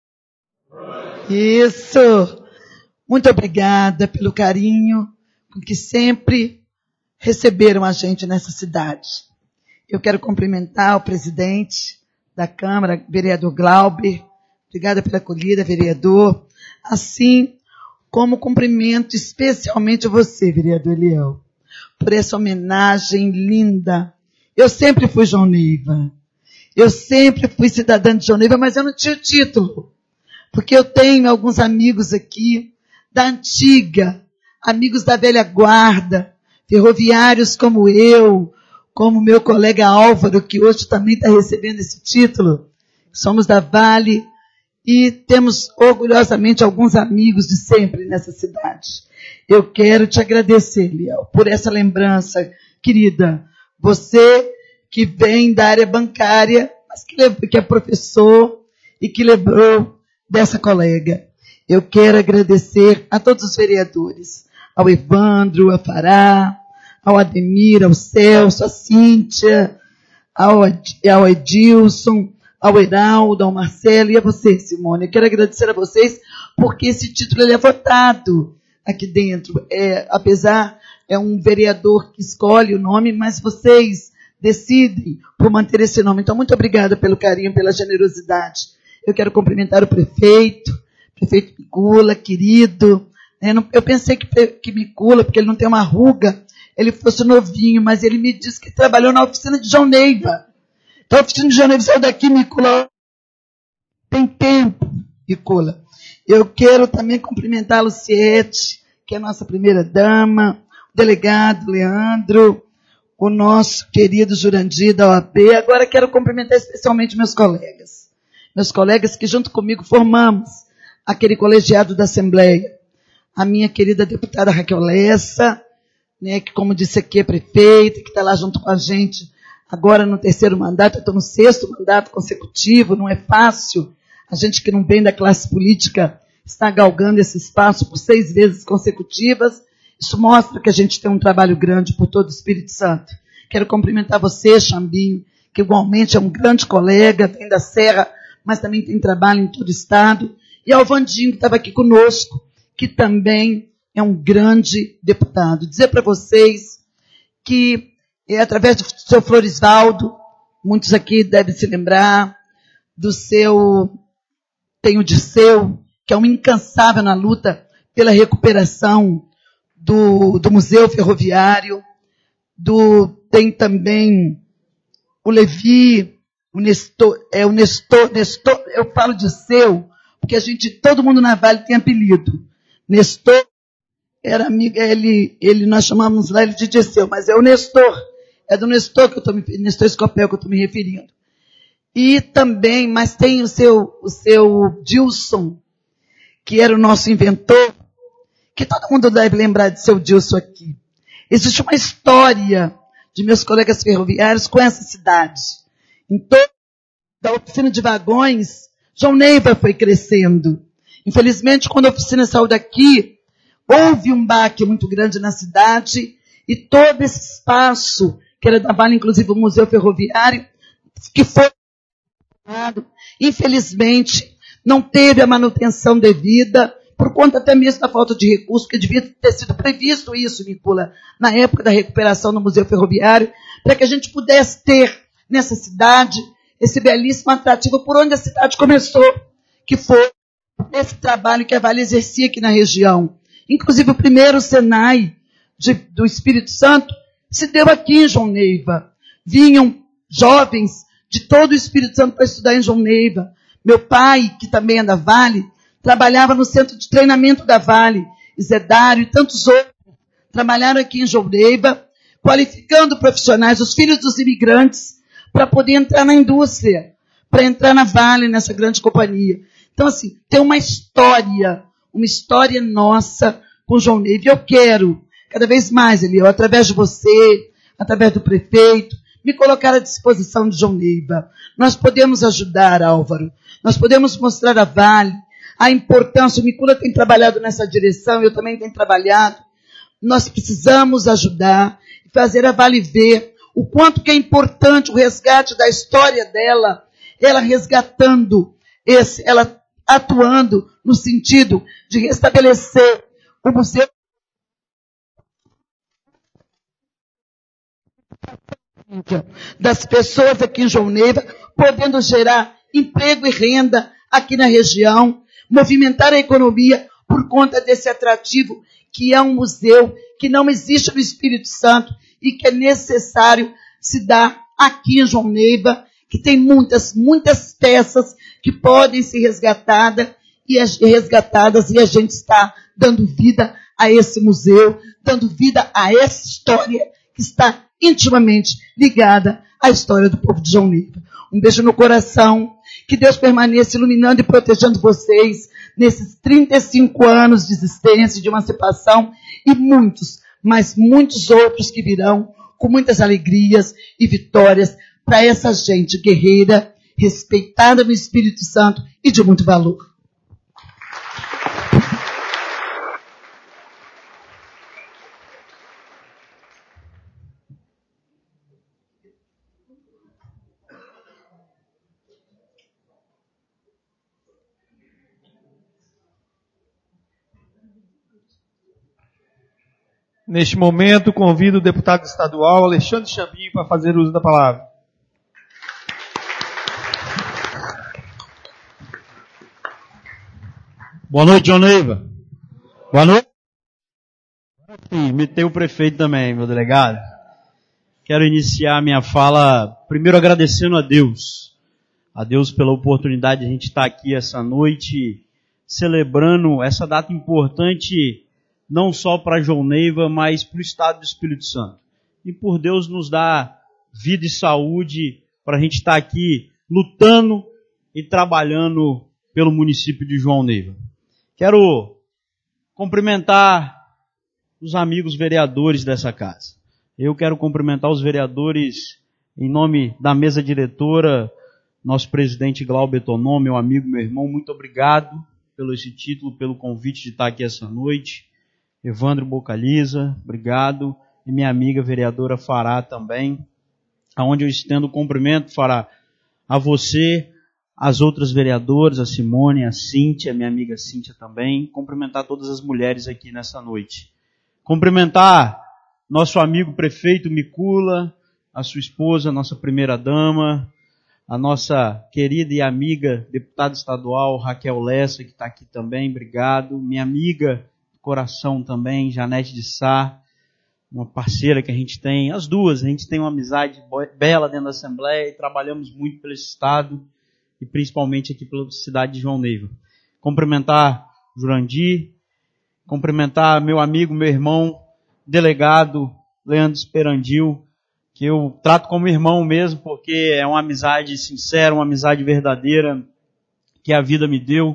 Isso. Muito obrigada pelo carinho com que sempre receberam a gente nessa cidade. Eu quero cumprimentar o presidente da Câmara, vereador Glauber. Obrigada pela acolhida, vereador. Assim como cumprimento especialmente você, vereador Eliel, por essa homenagem linda Eu sempre fui João Neiva. Eu sempre fui cidadã de João Neiva, mas eu não tinha o título. Porque eu tenho alguns amigos aqui da antiga, amigos da velha guarda, ferroviários como eu, como meu colega Álvaro, que hoje também está recebendo esse título. Somos da Vale e temos orgulhosamente alguns amigos de sempre nessa cidade. Eu quero te agradecer, Liel, por essa lembrança, querida. Você que vem da área bancária, mas que, que é professor e que lembrou dessa colega. Eu quero agradecer a todos os vereadores, ao Evandro, a Fará, ao Ademir, ao Celso, a Cíntia, ao, ao Edilson, ao Heraldo, ao Marcelo e a você, Simone. Eu quero agradecer a vocês porque esse título ele é votado aqui dentro. É, apesar, é um vereador que escolhe o nome, mas vocês decidem por manter esse nome. Então, muito obrigada pelo carinho, pela generosidade. Eu quero cumprimentar o prefeito, prefeito Micula, querido. Eu pensei que, que Micula, porque ele não tem uma ruga, ele fosse novinho, mas ele me disse que trabalhou na oficina de João Neiva. Então, a oficina de João Neiva saiu daqui, Micula. Tem tempo, Micula. Eu quero também cumprimentar a Luciete, que é a nossa primeira dama, o delegado Leandro, o nosso querido Jurandir da O A B. Agora quero cumprimentar especialmente meus colegas. Meus colegas que junto comigo formamos aquele colegiado da Assembleia. A minha querida deputada Raquel Lessa, né, que como disse aqui é prefeita, que está lá junto com a gente agora no terceiro mandato. Eu estou no sexto mandato consecutivo, não é fácil. A gente que não vem da classe política está galgando esse espaço por seis vezes consecutivas. Isso mostra que a gente tem um trabalho grande por todo o Espírito Santo. Quero cumprimentar você, Xambinho, que igualmente é um grande colega, vem da Serra, mas também tem trabalho em todo o estado. E ao Vandinho, que estava aqui conosco, que também é um grande deputado. Dizer para vocês que é através do seu Florisvaldo, muitos aqui devem se lembrar, do seu, tem o Disseu, que é um incansável na luta pela recuperação do, do Museu Ferroviário, do, tem também o Levi, o Nestor, é o Nestor, Nestor, eu falo de seu, porque a gente, todo mundo na Vale tem apelido. Nestor era amigo, ele, ele, nós chamamos lá ele de Disseu, mas é o Nestor, é do Nestor que eu estou me, Nestor Escopel que eu estou me referindo. E também, mas tem o seu, o seu Dilson, que era o nosso inventor, que todo mundo deve lembrar de seu Dilson aqui. Existe uma história de meus colegas ferroviários com essa cidade. Em toda a oficina de vagões, João Neiva foi crescendo. Infelizmente, quando a oficina saiu daqui, houve um baque muito grande na cidade e todo esse espaço, que era da Vale, inclusive o Museu Ferroviário, que foi infelizmente, não teve a manutenção devida, por conta até mesmo da falta de recursos, porque devia ter sido previsto isso, Micula, na época da recuperação do Museu Ferroviário, para que a gente pudesse ter nessa cidade esse belíssimo atrativo por onde a cidade começou, que foi esse trabalho que a Vale exercia aqui na região. Inclusive o primeiro Senai de, do Espírito Santo se deu aqui em João Neiva. Vinham jovens de todo o Espírito Santo para estudar em João Neiva. Meu pai, que também é da Vale, trabalhava no centro de treinamento da Vale, Zedário e tantos outros, trabalharam aqui em João Neiva, qualificando profissionais, os filhos dos imigrantes, para poder entrar na indústria, para entrar na Vale, nessa grande companhia. Então, assim, tem uma história, uma história nossa com João Neiva. E eu quero, cada vez mais, Eliel, através de você, através do prefeito, me colocar à disposição de João Neiva. Nós podemos ajudar, Álvaro. Nós podemos mostrar a Vale a importância. O Micula tem trabalhado nessa direção, eu também tenho trabalhado. Nós precisamos ajudar e fazer a Vale ver o quanto que é importante o resgate da história dela, ela resgatando, esse, ela atuando no sentido de restabelecer o museu das pessoas aqui em João Neiva, podendo gerar emprego e renda aqui na região, movimentar a economia por conta desse atrativo que é um museu que não existe no Espírito Santo e que é necessário se dar aqui em João Neiva, que tem muitas, muitas peças que podem ser resgatadas e resgatadas, e a gente está dando vida a esse museu, dando vida a essa história que está intimamente ligada à história do povo de João Neiva. Um beijo no coração, que Deus permaneça iluminando e protegendo vocês nesses trinta e cinco anos de existência, de emancipação, e muitos, mas muitos outros que virão com muitas alegrias e vitórias para essa gente guerreira, respeitada no Espírito Santo e de muito valor. Neste momento, convido o deputado estadual Alexandre Chambinho para fazer uso da palavra. Boa noite, João Neiva. Boa noite. Sim, imitei o prefeito também, meu delegado. Quero iniciar minha fala primeiro agradecendo a Deus. A Deus pela oportunidade de a gente estar aqui essa noite celebrando essa data importante não só para João Neiva, mas para o Estado do Espírito Santo. E por Deus nos dar vida e saúde para a gente estar aqui lutando e trabalhando pelo município de João Neiva. Quero cumprimentar os amigos vereadores dessa casa. Eu quero cumprimentar os vereadores em nome da mesa diretora, nosso presidente Glauber Tonon, meu amigo, meu irmão, muito obrigado pelo esse título, pelo convite de estar aqui essa noite. Evandro Bocaliza, obrigado. E minha amiga vereadora Fará também, aonde eu estendo o cumprimento, Fará, a você, as outras vereadoras, a Simone, a Cíntia, minha amiga Cíntia também. Cumprimentar todas as mulheres aqui nessa noite. Cumprimentar nosso amigo prefeito Micula, a sua esposa, a nossa primeira dama, a nossa querida e amiga deputada estadual Raquel Lessa, que está aqui também, obrigado. Minha amiga coração também, Janete de Sá, uma parceira que a gente tem, as duas, a gente tem uma amizade bela dentro da Assembleia e trabalhamos muito pelo Estado e principalmente aqui pela cidade de João Neiva. Cumprimentar Jurandir, cumprimentar meu amigo, meu irmão, delegado Leandro Esperandil, que eu trato como irmão mesmo, porque é uma amizade sincera, uma amizade verdadeira que a vida me deu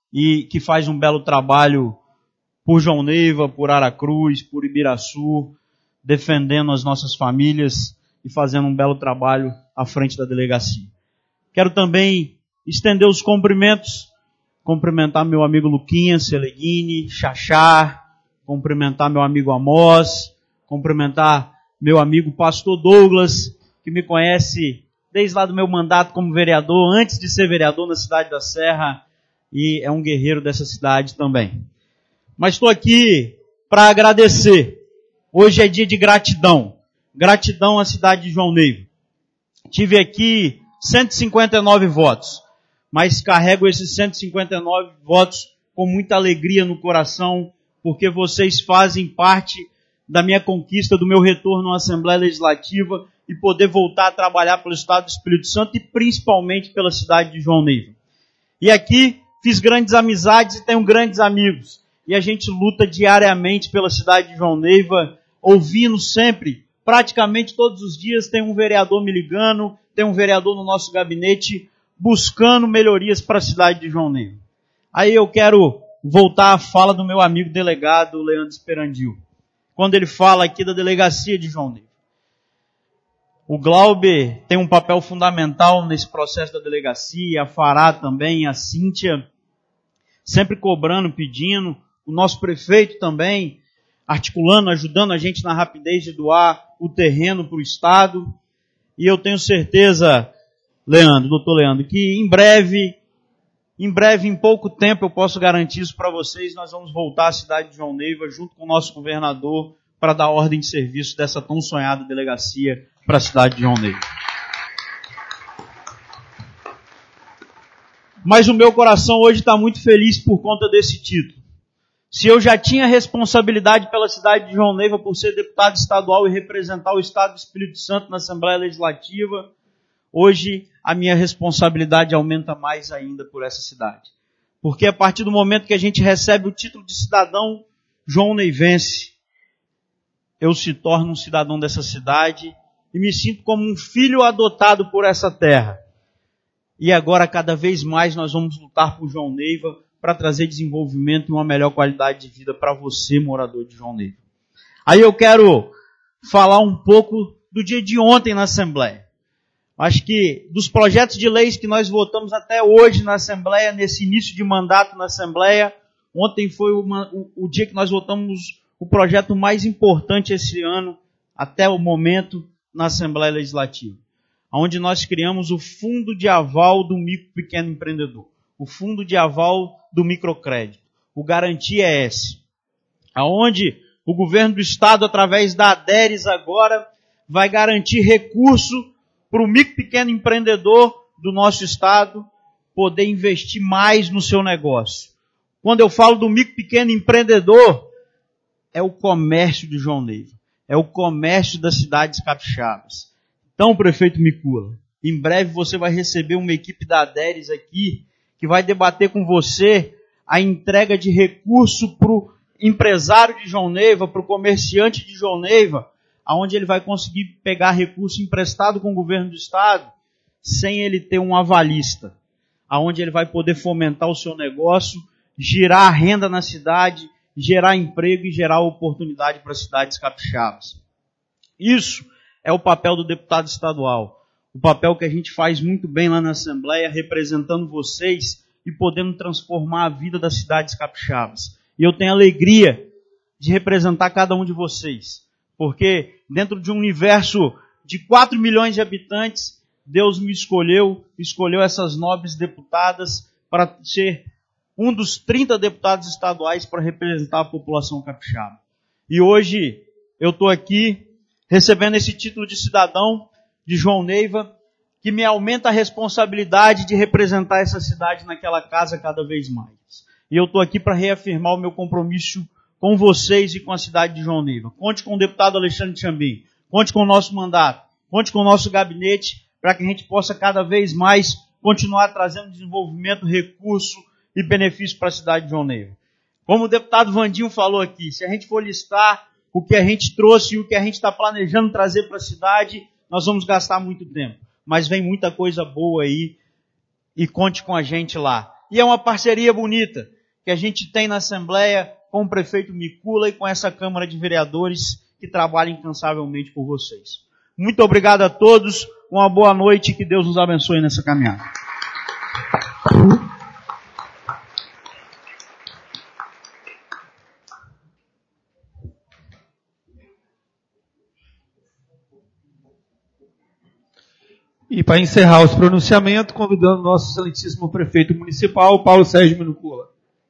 e que faz um belo trabalho por João Neiva, por Aracruz, por Ibiraçu, defendendo as nossas famílias e fazendo um belo trabalho à frente da delegacia. Quero também estender os cumprimentos, cumprimentar meu amigo Luquinha Seleguini, Xaxá, cumprimentar meu amigo Amós, cumprimentar meu amigo Pastor Douglas, que me conhece desde lá do meu mandato como vereador, antes de ser vereador na cidade da Serra, e é um guerreiro dessa cidade também. Mas estou aqui para agradecer. Hoje é dia de gratidão. Gratidão à cidade de João Neiva. Tive aqui cento e cinquenta e nove votos, mas carrego esses cento e cinquenta e nove votos com muita alegria no coração, porque vocês fazem parte da minha conquista, do meu retorno à Assembleia Legislativa e poder voltar a trabalhar pelo Estado do Espírito Santo e principalmente pela cidade de João Neiva. E aqui fiz grandes amizades e tenho grandes amigos. E a gente luta diariamente pela cidade de João Neiva, ouvindo sempre, praticamente todos os dias tem um vereador me ligando, tem um vereador no nosso gabinete buscando melhorias para a cidade de João Neiva. Aí eu quero voltar à fala do meu amigo delegado Leandro Esperandil, quando ele fala aqui da delegacia de João Neiva. O Glauber tem um papel fundamental nesse processo da delegacia, a Fará também, a Cíntia, sempre cobrando, pedindo, o nosso prefeito também, articulando, ajudando a gente na rapidez de doar o terreno para o Estado. E eu tenho certeza, Leandro, doutor Leandro, que em breve, em breve, em pouco tempo, eu posso garantir isso para vocês, nós vamos voltar à cidade de João Neiva, junto com o nosso governador, para dar ordem de serviço dessa tão sonhada delegacia para a cidade de João Neiva. Mas o meu coração hoje está muito feliz por conta desse título. Se eu já tinha responsabilidade pela cidade de João Neiva por ser deputado estadual e representar o Estado do Espírito Santo na Assembleia Legislativa, hoje a minha responsabilidade aumenta mais ainda por essa cidade. Porque a partir do momento que a gente recebe o título de cidadão joão-neivense, eu se torno um cidadão dessa cidade e me sinto como um filho adotado por essa terra. E agora, cada vez mais, nós vamos lutar por João Neiva para trazer desenvolvimento e uma melhor qualidade de vida para você, morador de João Neiva. Aí eu quero falar um pouco do dia de ontem na Assembleia. Acho que dos projetos de leis que nós votamos até hoje na Assembleia, nesse início de mandato na Assembleia, ontem foi uma, o, o dia que nós votamos o projeto mais importante esse ano, até o momento, na Assembleia Legislativa, onde nós criamos o Fundo de Aval do Micro e Pequeno Empreendedor, o Fundo de Aval do Microcrédito, o Garantia E S, aonde o governo do Estado, através da ADERES agora, vai garantir recurso para o micro e pequeno empreendedor do nosso Estado poder investir mais no seu negócio. Quando eu falo do micro e pequeno empreendedor, é o comércio de João Neiva, é o comércio das cidades capixabas. Então, prefeito Micula, em breve você vai receber uma equipe da ADERES aqui, que vai debater com você a entrega de recurso para o empresário de João Neiva, para o comerciante de João Neiva, aonde ele vai conseguir pegar recurso emprestado com o governo do Estado, sem ele ter um avalista, aonde ele vai poder fomentar o seu negócio, girar a renda na cidade, gerar emprego e gerar oportunidade para as cidades capixabas. Isso é o papel do deputado estadual. O papel que a gente faz muito bem lá na Assembleia, representando vocês e podendo transformar a vida das cidades capixabas. E eu tenho a alegria de representar cada um de vocês, porque dentro de um universo de quatro milhões de habitantes, Deus me escolheu, escolheu essas nobres deputadas para ser um dos trinta deputados estaduais para representar a população capixaba. E hoje eu estou aqui recebendo esse título de cidadão de João Neiva, que me aumenta a responsabilidade de representar essa cidade naquela casa cada vez mais. E eu estou aqui para reafirmar o meu compromisso com vocês e com a cidade de João Neiva. Conte com o deputado Alexandre Chambim, conte com o nosso mandato, conte com o nosso gabinete, para que a gente possa cada vez mais continuar trazendo desenvolvimento, recurso e benefício para a cidade de João Neiva. Como o deputado Vandinho falou aqui, se a gente for listar o que a gente trouxe e o que a gente está planejando trazer para a cidade, nós vamos gastar muito tempo. Mas vem muita coisa boa aí e conte com a gente lá. E é uma parceria bonita que a gente tem na Assembleia com o prefeito Micula e com essa Câmara de Vereadores que trabalha incansavelmente por vocês. Muito obrigado a todos, uma boa noite e que Deus nos abençoe nessa caminhada. E para encerrar os pronunciamentos, convidando o nosso excelentíssimo prefeito municipal, Paulo Sérgio Minucula.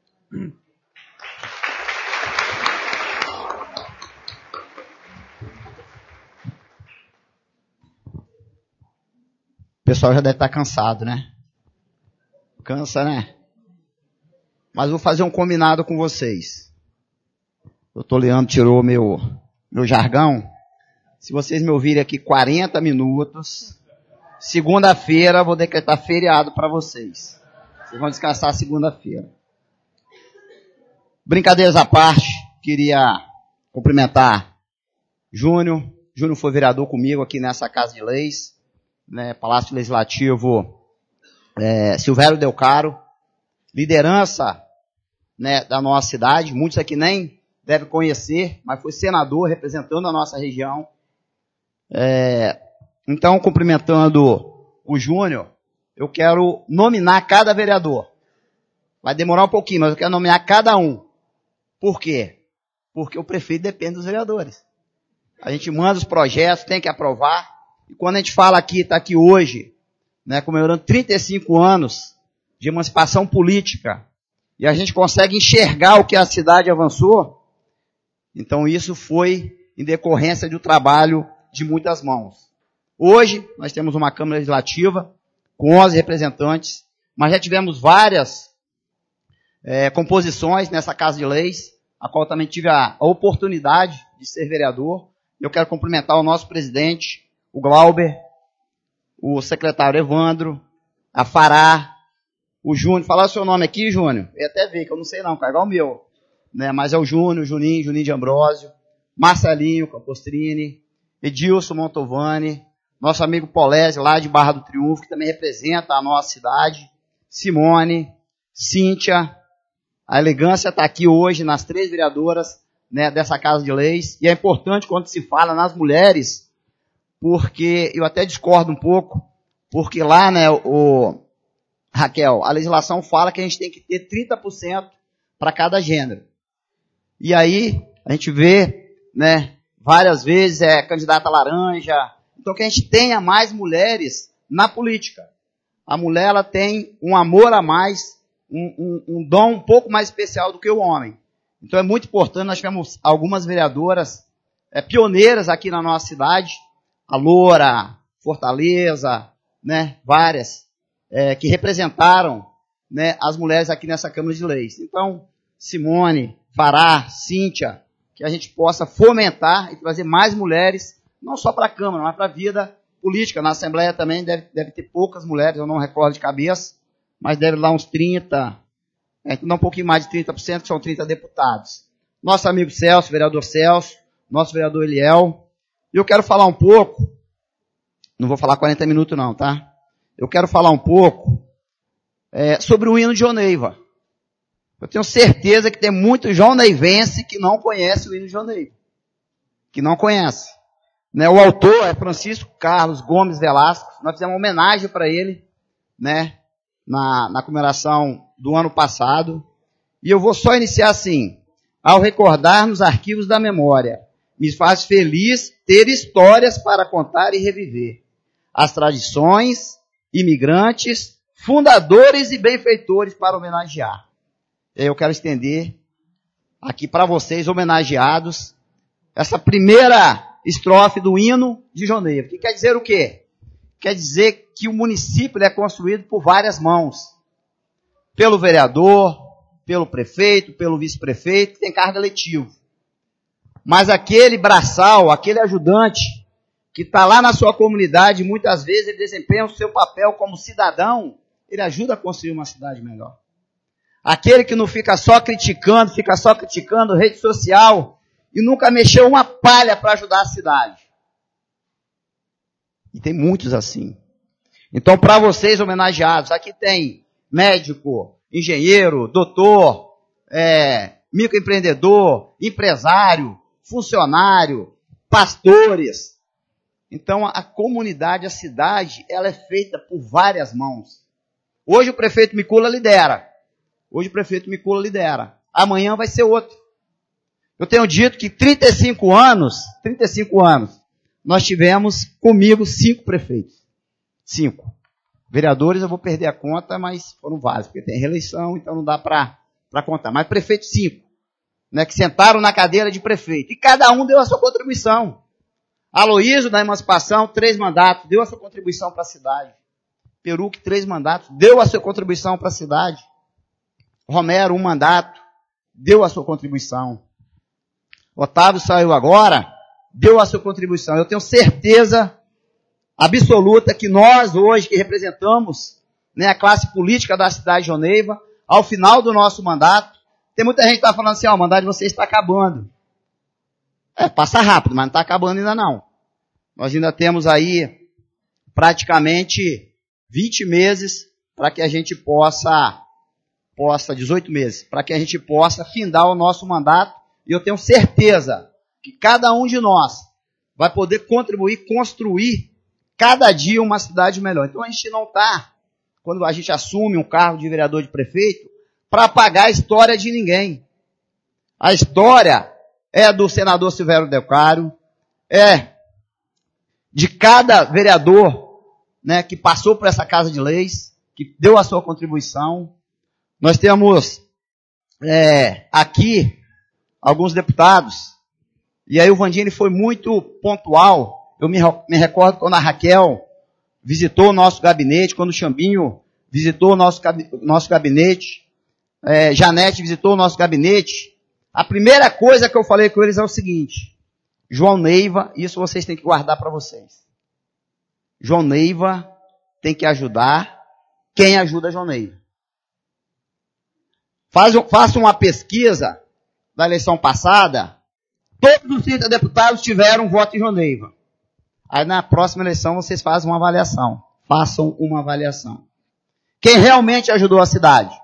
O pessoal já deve estar cansado, né? Cansa, né? Mas vou fazer um combinado com vocês. O doutor Leandro tirou meu, meu jargão. Se vocês me ouvirem aqui quarenta minutos, segunda-feira vou decretar feriado para vocês. Vocês vão descansar segunda-feira. Brincadeiras à parte, queria cumprimentar Júnior. Júnior foi vereador comigo aqui nessa Casa de Leis, né, Palácio Legislativo, é, Silvério Delcaro, liderança, né, da nossa cidade. Muitos aqui nem devem conhecer, mas foi senador representando a nossa região. É, então, cumprimentando o Júnior, eu quero nominar cada vereador. Vai demorar um pouquinho, mas eu quero nomear cada um. Por quê? Porque o prefeito depende dos vereadores. A gente manda os projetos, tem que aprovar. E quando a gente fala aqui, está aqui hoje, né, comemorando trinta e cinco anos de emancipação política, e a gente consegue enxergar o que a cidade avançou, então isso foi em decorrência do trabalho de muitas mãos. Hoje, nós temos uma Câmara Legislativa com onze representantes, mas já tivemos várias é, composições nessa Casa de Leis, a qual também tive a, a oportunidade de ser vereador. Eu quero cumprimentar o nosso presidente, o Glauber, o secretário Evandro, a Fará, o Júnior. Falar o seu nome aqui, Júnior? Eu até ver, que eu não sei não, carregar o meu. Né? Mas é o Júnior, Juninho, Juninho de Ambrósio, Marcelinho Campostrini, Edilson Montovani, nosso amigo Polese, lá de Barra do Triunfo, que também representa a nossa cidade, Simone, Cíntia. A elegância está aqui hoje nas três vereadoras, né, dessa Casa de Leis. E é importante quando se fala nas mulheres, porque eu até discordo um pouco, porque lá, né, o Raquel, a legislação fala que a gente tem que ter trinta por cento para cada gênero. E aí a gente vê, né, várias vezes é candidata laranja. Então que a gente tenha mais mulheres na política. A mulher, ela tem um amor a mais, um, um, um dom um pouco mais especial do que o homem. Então é muito importante, nós tivemos algumas vereadoras é, pioneiras aqui na nossa cidade, a Loura, Fortaleza, né, várias, é, que representaram, né, as mulheres aqui nessa Câmara de Leis. Então, Simone, Fará, Cíntia, que a gente possa fomentar e trazer mais mulheres, não só para a Câmara, mas para a vida política. Na Assembleia também deve, deve ter poucas mulheres, eu não recordo de cabeça, mas deve lá uns trinta, é, não um pouquinho mais de trinta por cento, que são trinta deputados. Nosso amigo Celso, vereador Celso, nosso vereador Eliel. E eu quero falar um pouco, não vou falar quarenta minutos não, tá? Eu quero falar um pouco é, sobre o hino de Joneiva. Eu tenho certeza que tem muito joneivense que não conhece o hino de Joneiva. Que não conhece. Né, o autor é Francisco Carlos Gomes Velasco. Nós fizemos uma homenagem para ele, né, na, na comemoração do ano passado. E eu vou só iniciar assim. Ao recordar nos arquivos da memória, me faz feliz ter histórias para contar e reviver. As tradições, imigrantes, fundadores e benfeitores para homenagear. Eu quero estender aqui para vocês, homenageados, essa primeira estrofe do hino de Joneiva. Que quer dizer o quê? Quer dizer que o município ele é construído por várias mãos. Pelo vereador, pelo prefeito, pelo vice-prefeito, que tem cargo eletivo. Mas aquele braçal, aquele ajudante, que está lá na sua comunidade, muitas vezes ele desempenha o seu papel como cidadão, ele ajuda a construir uma cidade melhor. Aquele que não fica só criticando, fica só criticando rede social e nunca mexeu uma palha para ajudar a cidade. E tem muitos assim. Então, para vocês homenageados, aqui tem médico, engenheiro, doutor, é, microempreendedor, empresário, funcionário, pastores. Então, a comunidade, a cidade, ela é feita por várias mãos. Hoje o prefeito Micula lidera. Hoje o prefeito Micula lidera. Amanhã vai ser outro. Eu tenho dito que trinta e cinco anos, trinta e cinco anos, nós tivemos comigo cinco prefeitos. Cinco. Vereadores eu vou perder a conta, mas foram vários, porque tem reeleição, então não dá para contar. Mas prefeitos cinco, né, que sentaram na cadeira de prefeito. E cada um deu a sua contribuição. Aloísio, da emancipação, três mandatos, deu a sua contribuição para a cidade. Peruque, três mandatos, deu a sua contribuição para a cidade. Romero, um mandato, deu a sua contribuição. Otávio saiu agora, deu a sua contribuição. Eu tenho certeza absoluta que nós hoje, que representamos, né, a classe política da cidade de Joneiva, ao final do nosso mandato, tem muita gente que está falando assim, ó, o mandato de vocês está acabando. É, passa rápido, mas não está acabando ainda não. Nós ainda temos aí praticamente vinte meses para que a gente possa, possa, dezoito meses, para que a gente possa findar o nosso mandato. E eu tenho certeza que cada um de nós vai poder contribuir, construir cada dia uma cidade melhor. Então a gente não está, quando a gente assume um cargo de vereador, de prefeito, para apagar a história de ninguém. A história é do senador Silvério Delcário, é de cada vereador, né, que passou por essa Casa de Leis, que deu a sua contribuição. Nós temos é, aqui alguns deputados, e aí o Vandini foi muito pontual. Eu me, me recordo quando a Raquel visitou o nosso gabinete, quando o Chambinho visitou o nosso, nosso gabinete, é, Janete visitou o nosso gabinete, a primeira coisa que eu falei com eles é o seguinte: João Neiva, isso vocês têm que guardar para vocês. João Neiva tem que ajudar quem ajuda João Neiva. Faz, faça uma pesquisa da eleição passada, todos os trinta deputados tiveram voto em João Neiva. Aí na próxima eleição vocês fazem uma avaliação. Façam uma avaliação. Quem realmente ajudou a cidade?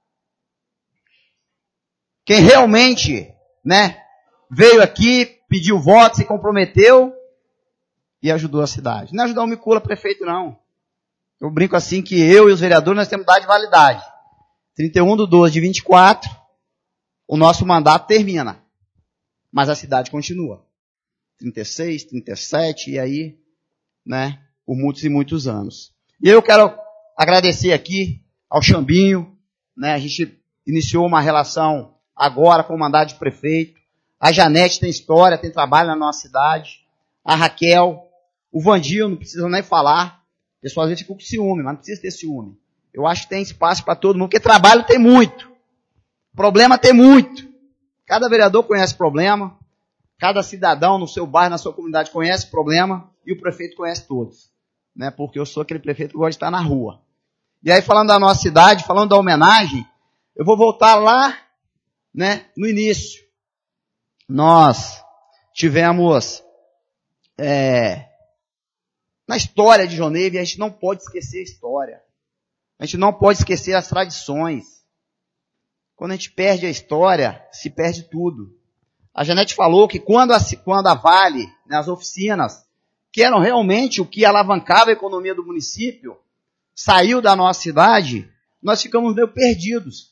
Quem realmente, né, veio aqui, pediu voto, se comprometeu e ajudou a cidade. Não é ajudar o Micula, prefeito, não. Eu brinco assim que eu e os vereadores nós temos data de validade. trinta e um de doze de vinte e quatro, o nosso mandato termina. Mas a cidade continua. trinta e seis, trinta e sete, e aí, né, por muitos e muitos anos. E eu quero agradecer aqui ao Xambinho, né, a gente iniciou uma relação agora com o mandato de prefeito. A Janete tem história, tem trabalho na nossa cidade. A Raquel, o Vandil, não precisa nem falar. O pessoal às vezes fica com ciúme, mas não precisa ter ciúme. Eu acho que tem espaço para todo mundo, porque trabalho tem muito. Problema tem muito. Cada vereador conhece problema. Cada cidadão no seu bairro, na sua comunidade conhece problema. E o prefeito conhece todos. Né? Porque eu sou aquele prefeito que gosta de estar na rua. E aí, falando da nossa cidade, falando da homenagem, eu vou voltar lá, né, no início. Nós tivemos é, na história de João Neiva, e a gente não pode esquecer a história. A gente não pode esquecer as tradições. Quando a gente perde a história, se perde tudo. A Janete falou que quando a, quando a Vale, né, as oficinas, que eram realmente o que alavancava a economia do município, saiu da nossa cidade, nós ficamos meio perdidos.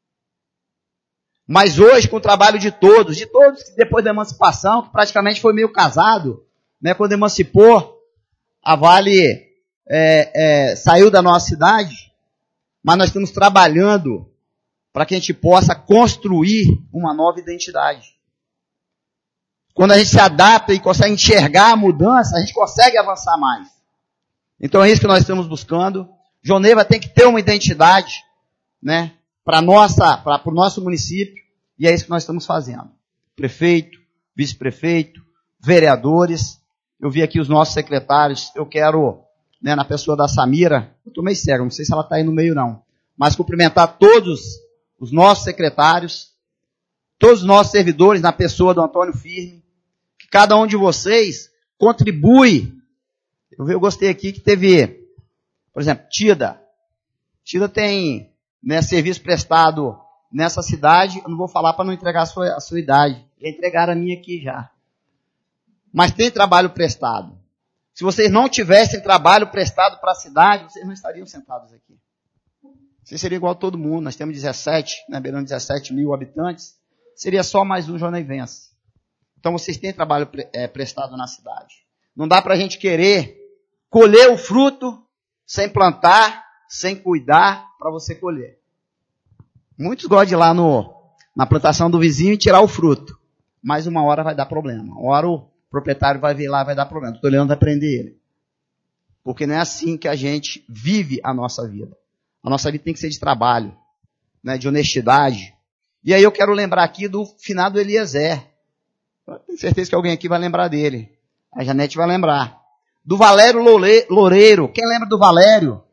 Mas hoje, com o trabalho de todos, de todos que depois da emancipação, que praticamente foi meio casado, né, quando emancipou, a Vale é, é, saiu da nossa cidade, mas nós estamos trabalhando para que a gente possa construir uma nova identidade. Quando a gente se adapta e consegue enxergar a mudança, a gente consegue avançar mais. Então é isso que nós estamos buscando. João Neiva tem que ter uma identidade, né, para nossa, para o nosso município, e é isso que nós estamos fazendo. Prefeito, vice-prefeito, vereadores. Eu vi aqui os nossos secretários. Eu quero, né, na pessoa da Samira, eu estou meio cego, não sei se ela está aí no meio não, mas cumprimentar todos os nossos secretários, todos os nossos servidores, na pessoa do Antônio Firme, que cada um de vocês contribui. Eu, eu gostei aqui que teve, por exemplo, Tida. Tida tem, né, serviço prestado nessa cidade. Eu não vou falar para não entregar a sua, a sua idade. Já entregaram a minha aqui já. Mas tem trabalho prestado. Se vocês não tivessem trabalho prestado para a cidade, vocês não estariam sentados aqui. Vocês seriam igual a todo mundo. Nós temos dezessete, né, beirando dezessete mil habitantes. Seria só mais um joaneivense. Então vocês têm trabalho é, prestado na cidade. Não dá para a gente querer colher o fruto sem plantar, sem cuidar para você colher. Muitos gostam de ir lá no, na plantação do vizinho e tirar o fruto. Mas uma hora vai dar problema. Uma hora o proprietário vai vir lá e vai dar problema. O doutor Leandro vai prender ele. Porque não é assim que a gente vive a nossa vida. A nossa vida tem que ser de trabalho, né, de honestidade. E aí eu quero lembrar aqui do finado Eliezer. Eu tenho certeza que alguém aqui vai lembrar dele. A Janete vai lembrar. Do Valério Loureiro. Quem lembra do Valério?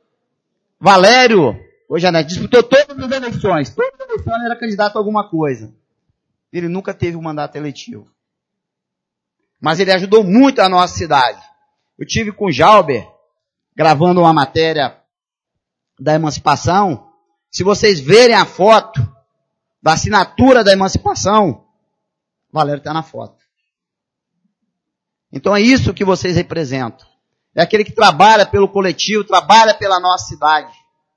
Valério, ô Janete, disputou todas as eleições. Todas as eleições ele era candidato a alguma coisa. Ele nunca teve um mandato eletivo. Mas ele ajudou muito a nossa cidade. Eu tive com o Jalber, gravando uma matéria da emancipação. Se vocês verem a foto da assinatura da emancipação, o Valério está na foto. Então é isso que vocês representam. É aquele que trabalha pelo coletivo, trabalha pela nossa cidade.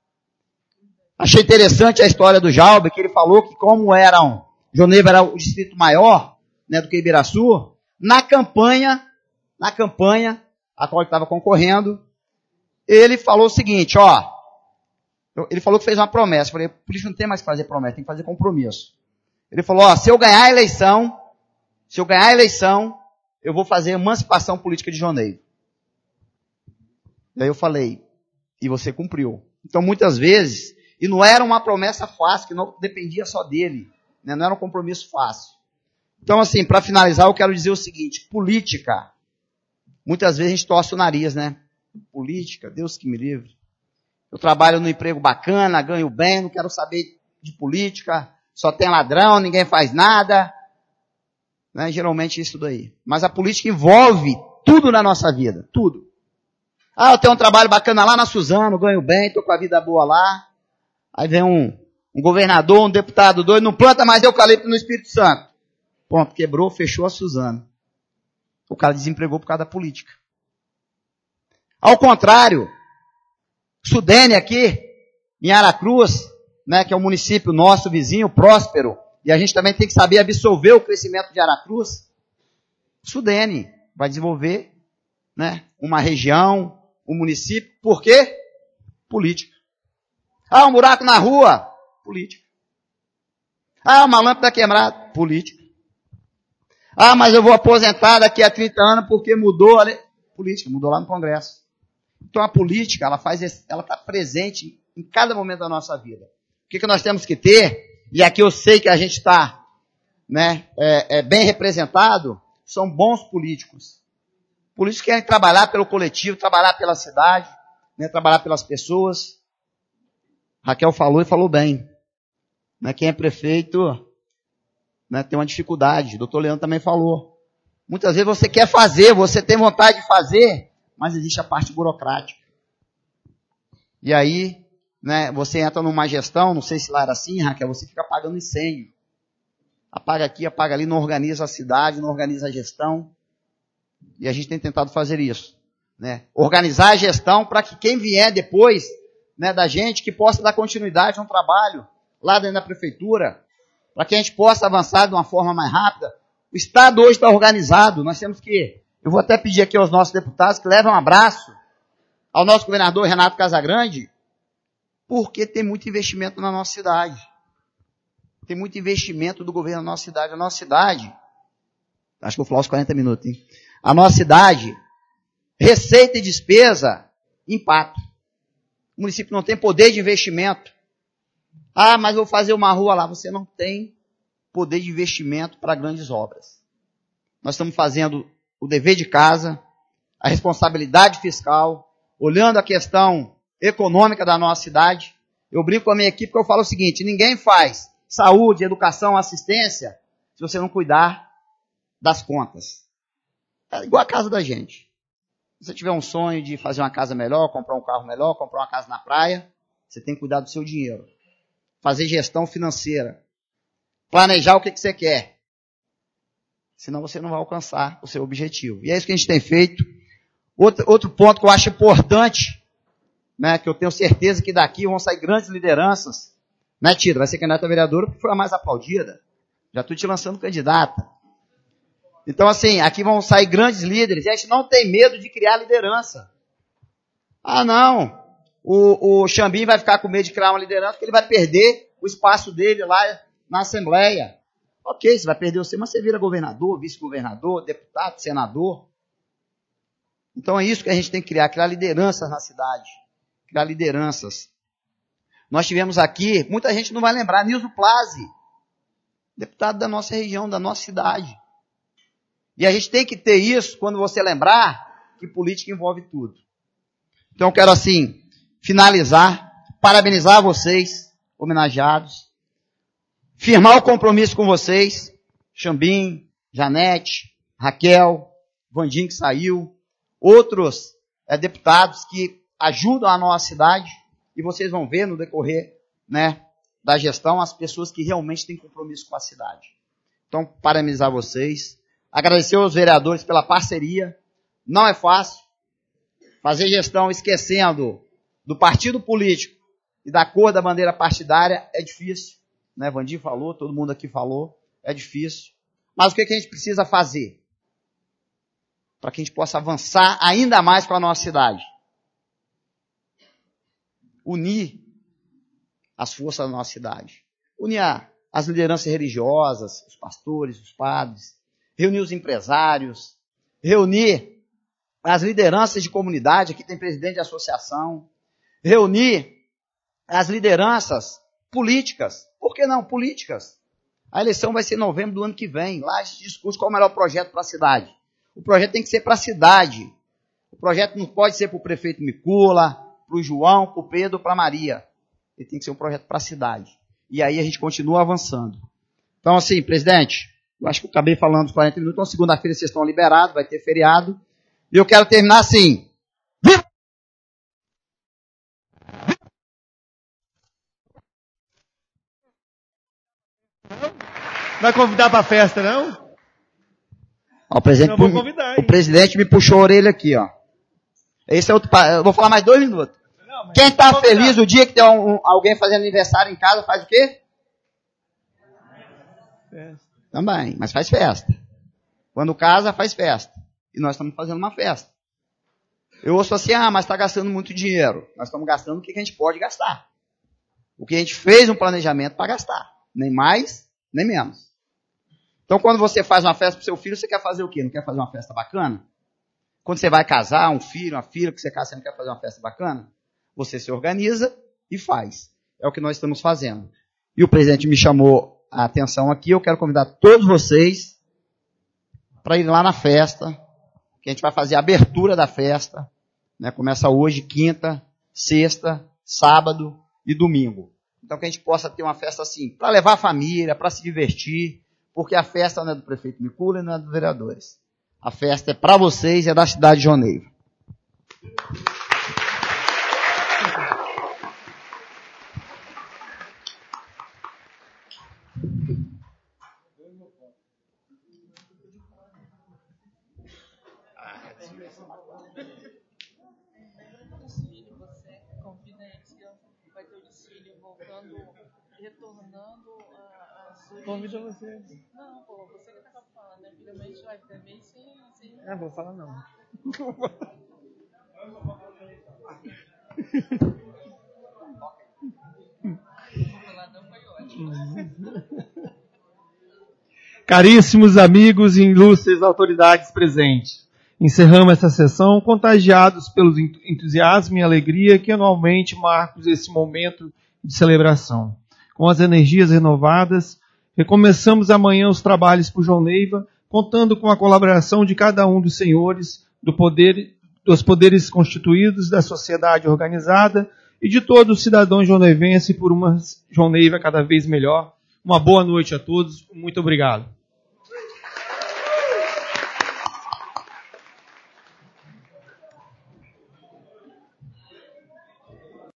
Achei interessante a história do Jalber, que ele falou que como eram, João Neiva era o distrito maior, né, do que Ibiraçu, na campanha, na campanha, a qual ele estava concorrendo, ele falou o seguinte, ó, ele falou que fez uma promessa. Eu falei, por isso não tem mais que fazer promessa, tem que fazer compromisso. Ele falou, ó, se eu ganhar a eleição, se eu ganhar a eleição, eu vou fazer emancipação política de João Neiva. E aí eu falei, e você cumpriu. Então muitas vezes, E não era uma promessa fácil, que não dependia só dele. Né? Não era um compromisso fácil. Então, assim, para finalizar, eu quero dizer o seguinte. Política. Muitas vezes a gente torce o nariz, né? Política, Deus que me livre. Eu trabalho num emprego bacana, ganho bem, não quero saber de política. Só tem ladrão, ninguém faz nada. Né? Geralmente isso daí. Mas a política envolve tudo na nossa vida. Tudo. Ah, eu tenho um trabalho bacana lá na Suzano, ganho bem, estou com a vida boa lá. Aí vem um, um governador, um deputado doido, não planta mais eucalipto no Espírito Santo. Pronto, quebrou, fechou a Suzano. O cara desempregou por causa da política. Ao contrário, Sudene aqui, em Aracruz, né, que é um município nosso, vizinho, próspero, e a gente também tem que saber absorver o crescimento de Aracruz. Sudene vai desenvolver, né, uma região, um município. Por quê? Política. Ah, um buraco na rua? Política. Ah, uma lâmpada quebrada? Política. Ah, mas eu vou aposentar daqui a trinta anos porque mudou a lei. Política, mudou lá no Congresso. Então a política, ela faz, ela está presente em cada momento da nossa vida. O que, que nós temos que ter, e aqui eu sei que a gente está, né, é, é bem representado, são bons políticos. Políticos que querem trabalhar pelo coletivo, trabalhar pela cidade, né, trabalhar pelas pessoas. Raquel falou e falou bem. Né, quem é prefeito, né, tem uma dificuldade. O doutor Leandro também falou. Muitas vezes você quer fazer, você tem vontade de fazer, mas existe a parte burocrática. E aí, né, você entra numa gestão, não sei se lá era assim, Raquel, você fica apagando incêndio. Apaga aqui, apaga ali, não organiza a cidade, não organiza a gestão. E a gente tem tentado fazer isso. Né? Organizar a gestão para que quem vier depois, né, da gente, que possa dar continuidade a um trabalho lá dentro da prefeitura, para que a gente possa avançar de uma forma mais rápida. O Estado hoje está organizado, nós temos que, eu vou até pedir aqui aos nossos deputados que levem um abraço ao nosso governador Renato Casagrande, porque tem muito investimento na nossa cidade. Tem muito investimento do governo na nossa cidade. A nossa cidade, acho que eu vou falar os quarenta minutos, hein? A nossa cidade, receita e despesa, empate. O município não tem poder de investimento. Ah, mas vou fazer uma rua lá. Você não tem poder de investimento para grandes obras. Nós estamos fazendo o dever de casa, a responsabilidade fiscal, olhando a questão econômica da nossa cidade. Eu brinco com a minha equipe que eu falo o seguinte: ninguém faz saúde, educação, assistência se você não cuidar das contas. É igual a casa da gente. Se você tiver um sonho de fazer uma casa melhor, comprar um carro melhor, comprar uma casa na praia, você tem que cuidar do seu dinheiro. Fazer gestão financeira. Planejar o que, que você quer. Senão você não vai alcançar o seu objetivo. E é isso que a gente tem feito. Outro, outro ponto que eu acho importante, né, que eu tenho certeza que daqui vão sair grandes lideranças. Né, Tira? Vai ser candidata a vereadora porque foi a mais aplaudida. Já estou te lançando candidata. Então, assim, aqui vão sair grandes líderes. E a gente não tem medo de criar liderança. Ah, não. O, o Xambim vai ficar com medo de criar uma liderança porque ele vai perder o espaço dele lá na Assembleia. Ok, você vai perder você, mas você vira governador, vice-governador, deputado, senador. Então é isso que a gente tem que criar, criar lideranças na cidade. Criar lideranças. Nós tivemos aqui, muita gente não vai lembrar, Nilson Plazzi, deputado da nossa região, da nossa cidade. E a gente tem que ter isso quando você lembrar que política envolve tudo. Então eu quero assim, finalizar, parabenizar vocês, homenageados, firmar o compromisso com vocês, Xambim, Janete, Raquel, Vandinho que saiu, outros é, deputados que ajudam a nossa cidade, e vocês vão ver no decorrer, né, da gestão as pessoas que realmente têm compromisso com a cidade. Então, parabenizar vocês, agradecer aos vereadores pela parceria, não é fácil, fazer gestão esquecendo do partido político e da cor da bandeira partidária é difícil. Né, Vandir falou, todo mundo aqui falou, é difícil. Mas o que, que a gente precisa fazer? Para que a gente possa avançar ainda mais com a nossa cidade. Unir as forças da nossa cidade. Unir as lideranças religiosas, os pastores, os padres. Reunir os empresários. Reunir as lideranças de comunidade. Aqui tem presidente de associação. Reunir as lideranças políticas. Por que não políticas? A eleição vai ser em novembro do ano que vem. Lá a gente discute qual é o melhor projeto para a cidade. O projeto tem que ser para a cidade. O projeto não pode ser para o prefeito Micula, para o João, para o Pedro, para a Maria. Ele tem que ser um projeto para a cidade. E aí a gente continua avançando. Então, assim, presidente, eu acho que eu acabei falando dos quarenta minutos. Então, segunda-feira vocês estão liberados, vai ter feriado. E eu quero terminar assim. Viva! Vai convidar para a festa, não? Ó, o, presidente, vou convidar, o presidente me puxou a orelha aqui, ó. Esse é outro, eu vou falar mais dois minutos. Não, quem está feliz o dia que tem um, um, alguém fazendo aniversário em casa, faz o quê? Festa. Também, mas faz festa. Quando casa, faz festa. E nós estamos fazendo uma festa. Eu ouço assim, ah, mas está gastando muito dinheiro. Nós estamos gastando o que a gente pode gastar. O que a gente fez um planejamento para gastar. Nem mais, nem menos. Então, quando você faz uma festa para o seu filho, você quer fazer o quê? Não quer fazer uma festa bacana? Quando você vai casar, um filho, uma filha, que você casa, você não quer fazer uma festa bacana? Você se organiza e faz. É o que nós estamos fazendo. E o presidente me chamou a atenção aqui. Eu quero convidar todos vocês para ir lá na festa, que a gente vai fazer a abertura da festa. Né? Começa hoje, quinta, sexta, sábado e domingo. Então, que a gente possa ter uma festa assim, para levar a família, para se divertir, porque a festa não é do prefeito Micula e não é dos vereadores. A festa é para vocês e é da cidade de João Neiva. Convida você. Não, pô, você que tava falando, né? Finalmente vai também sem, sem... Ah, vou falar não. Caríssimos amigos e ilustres autoridades presentes, encerramos essa sessão contagiados pelo entusiasmo e alegria que anualmente marcam esse momento de celebração. Com as energias renovadas, recomeçamos amanhã os trabalhos por João Neiva, contando com a colaboração de cada um dos senhores, do poder, dos poderes constituídos, da sociedade organizada e de todos os cidadãos joão-neivenses por uma João Neiva cada vez melhor. Uma boa noite a todos. Muito obrigado.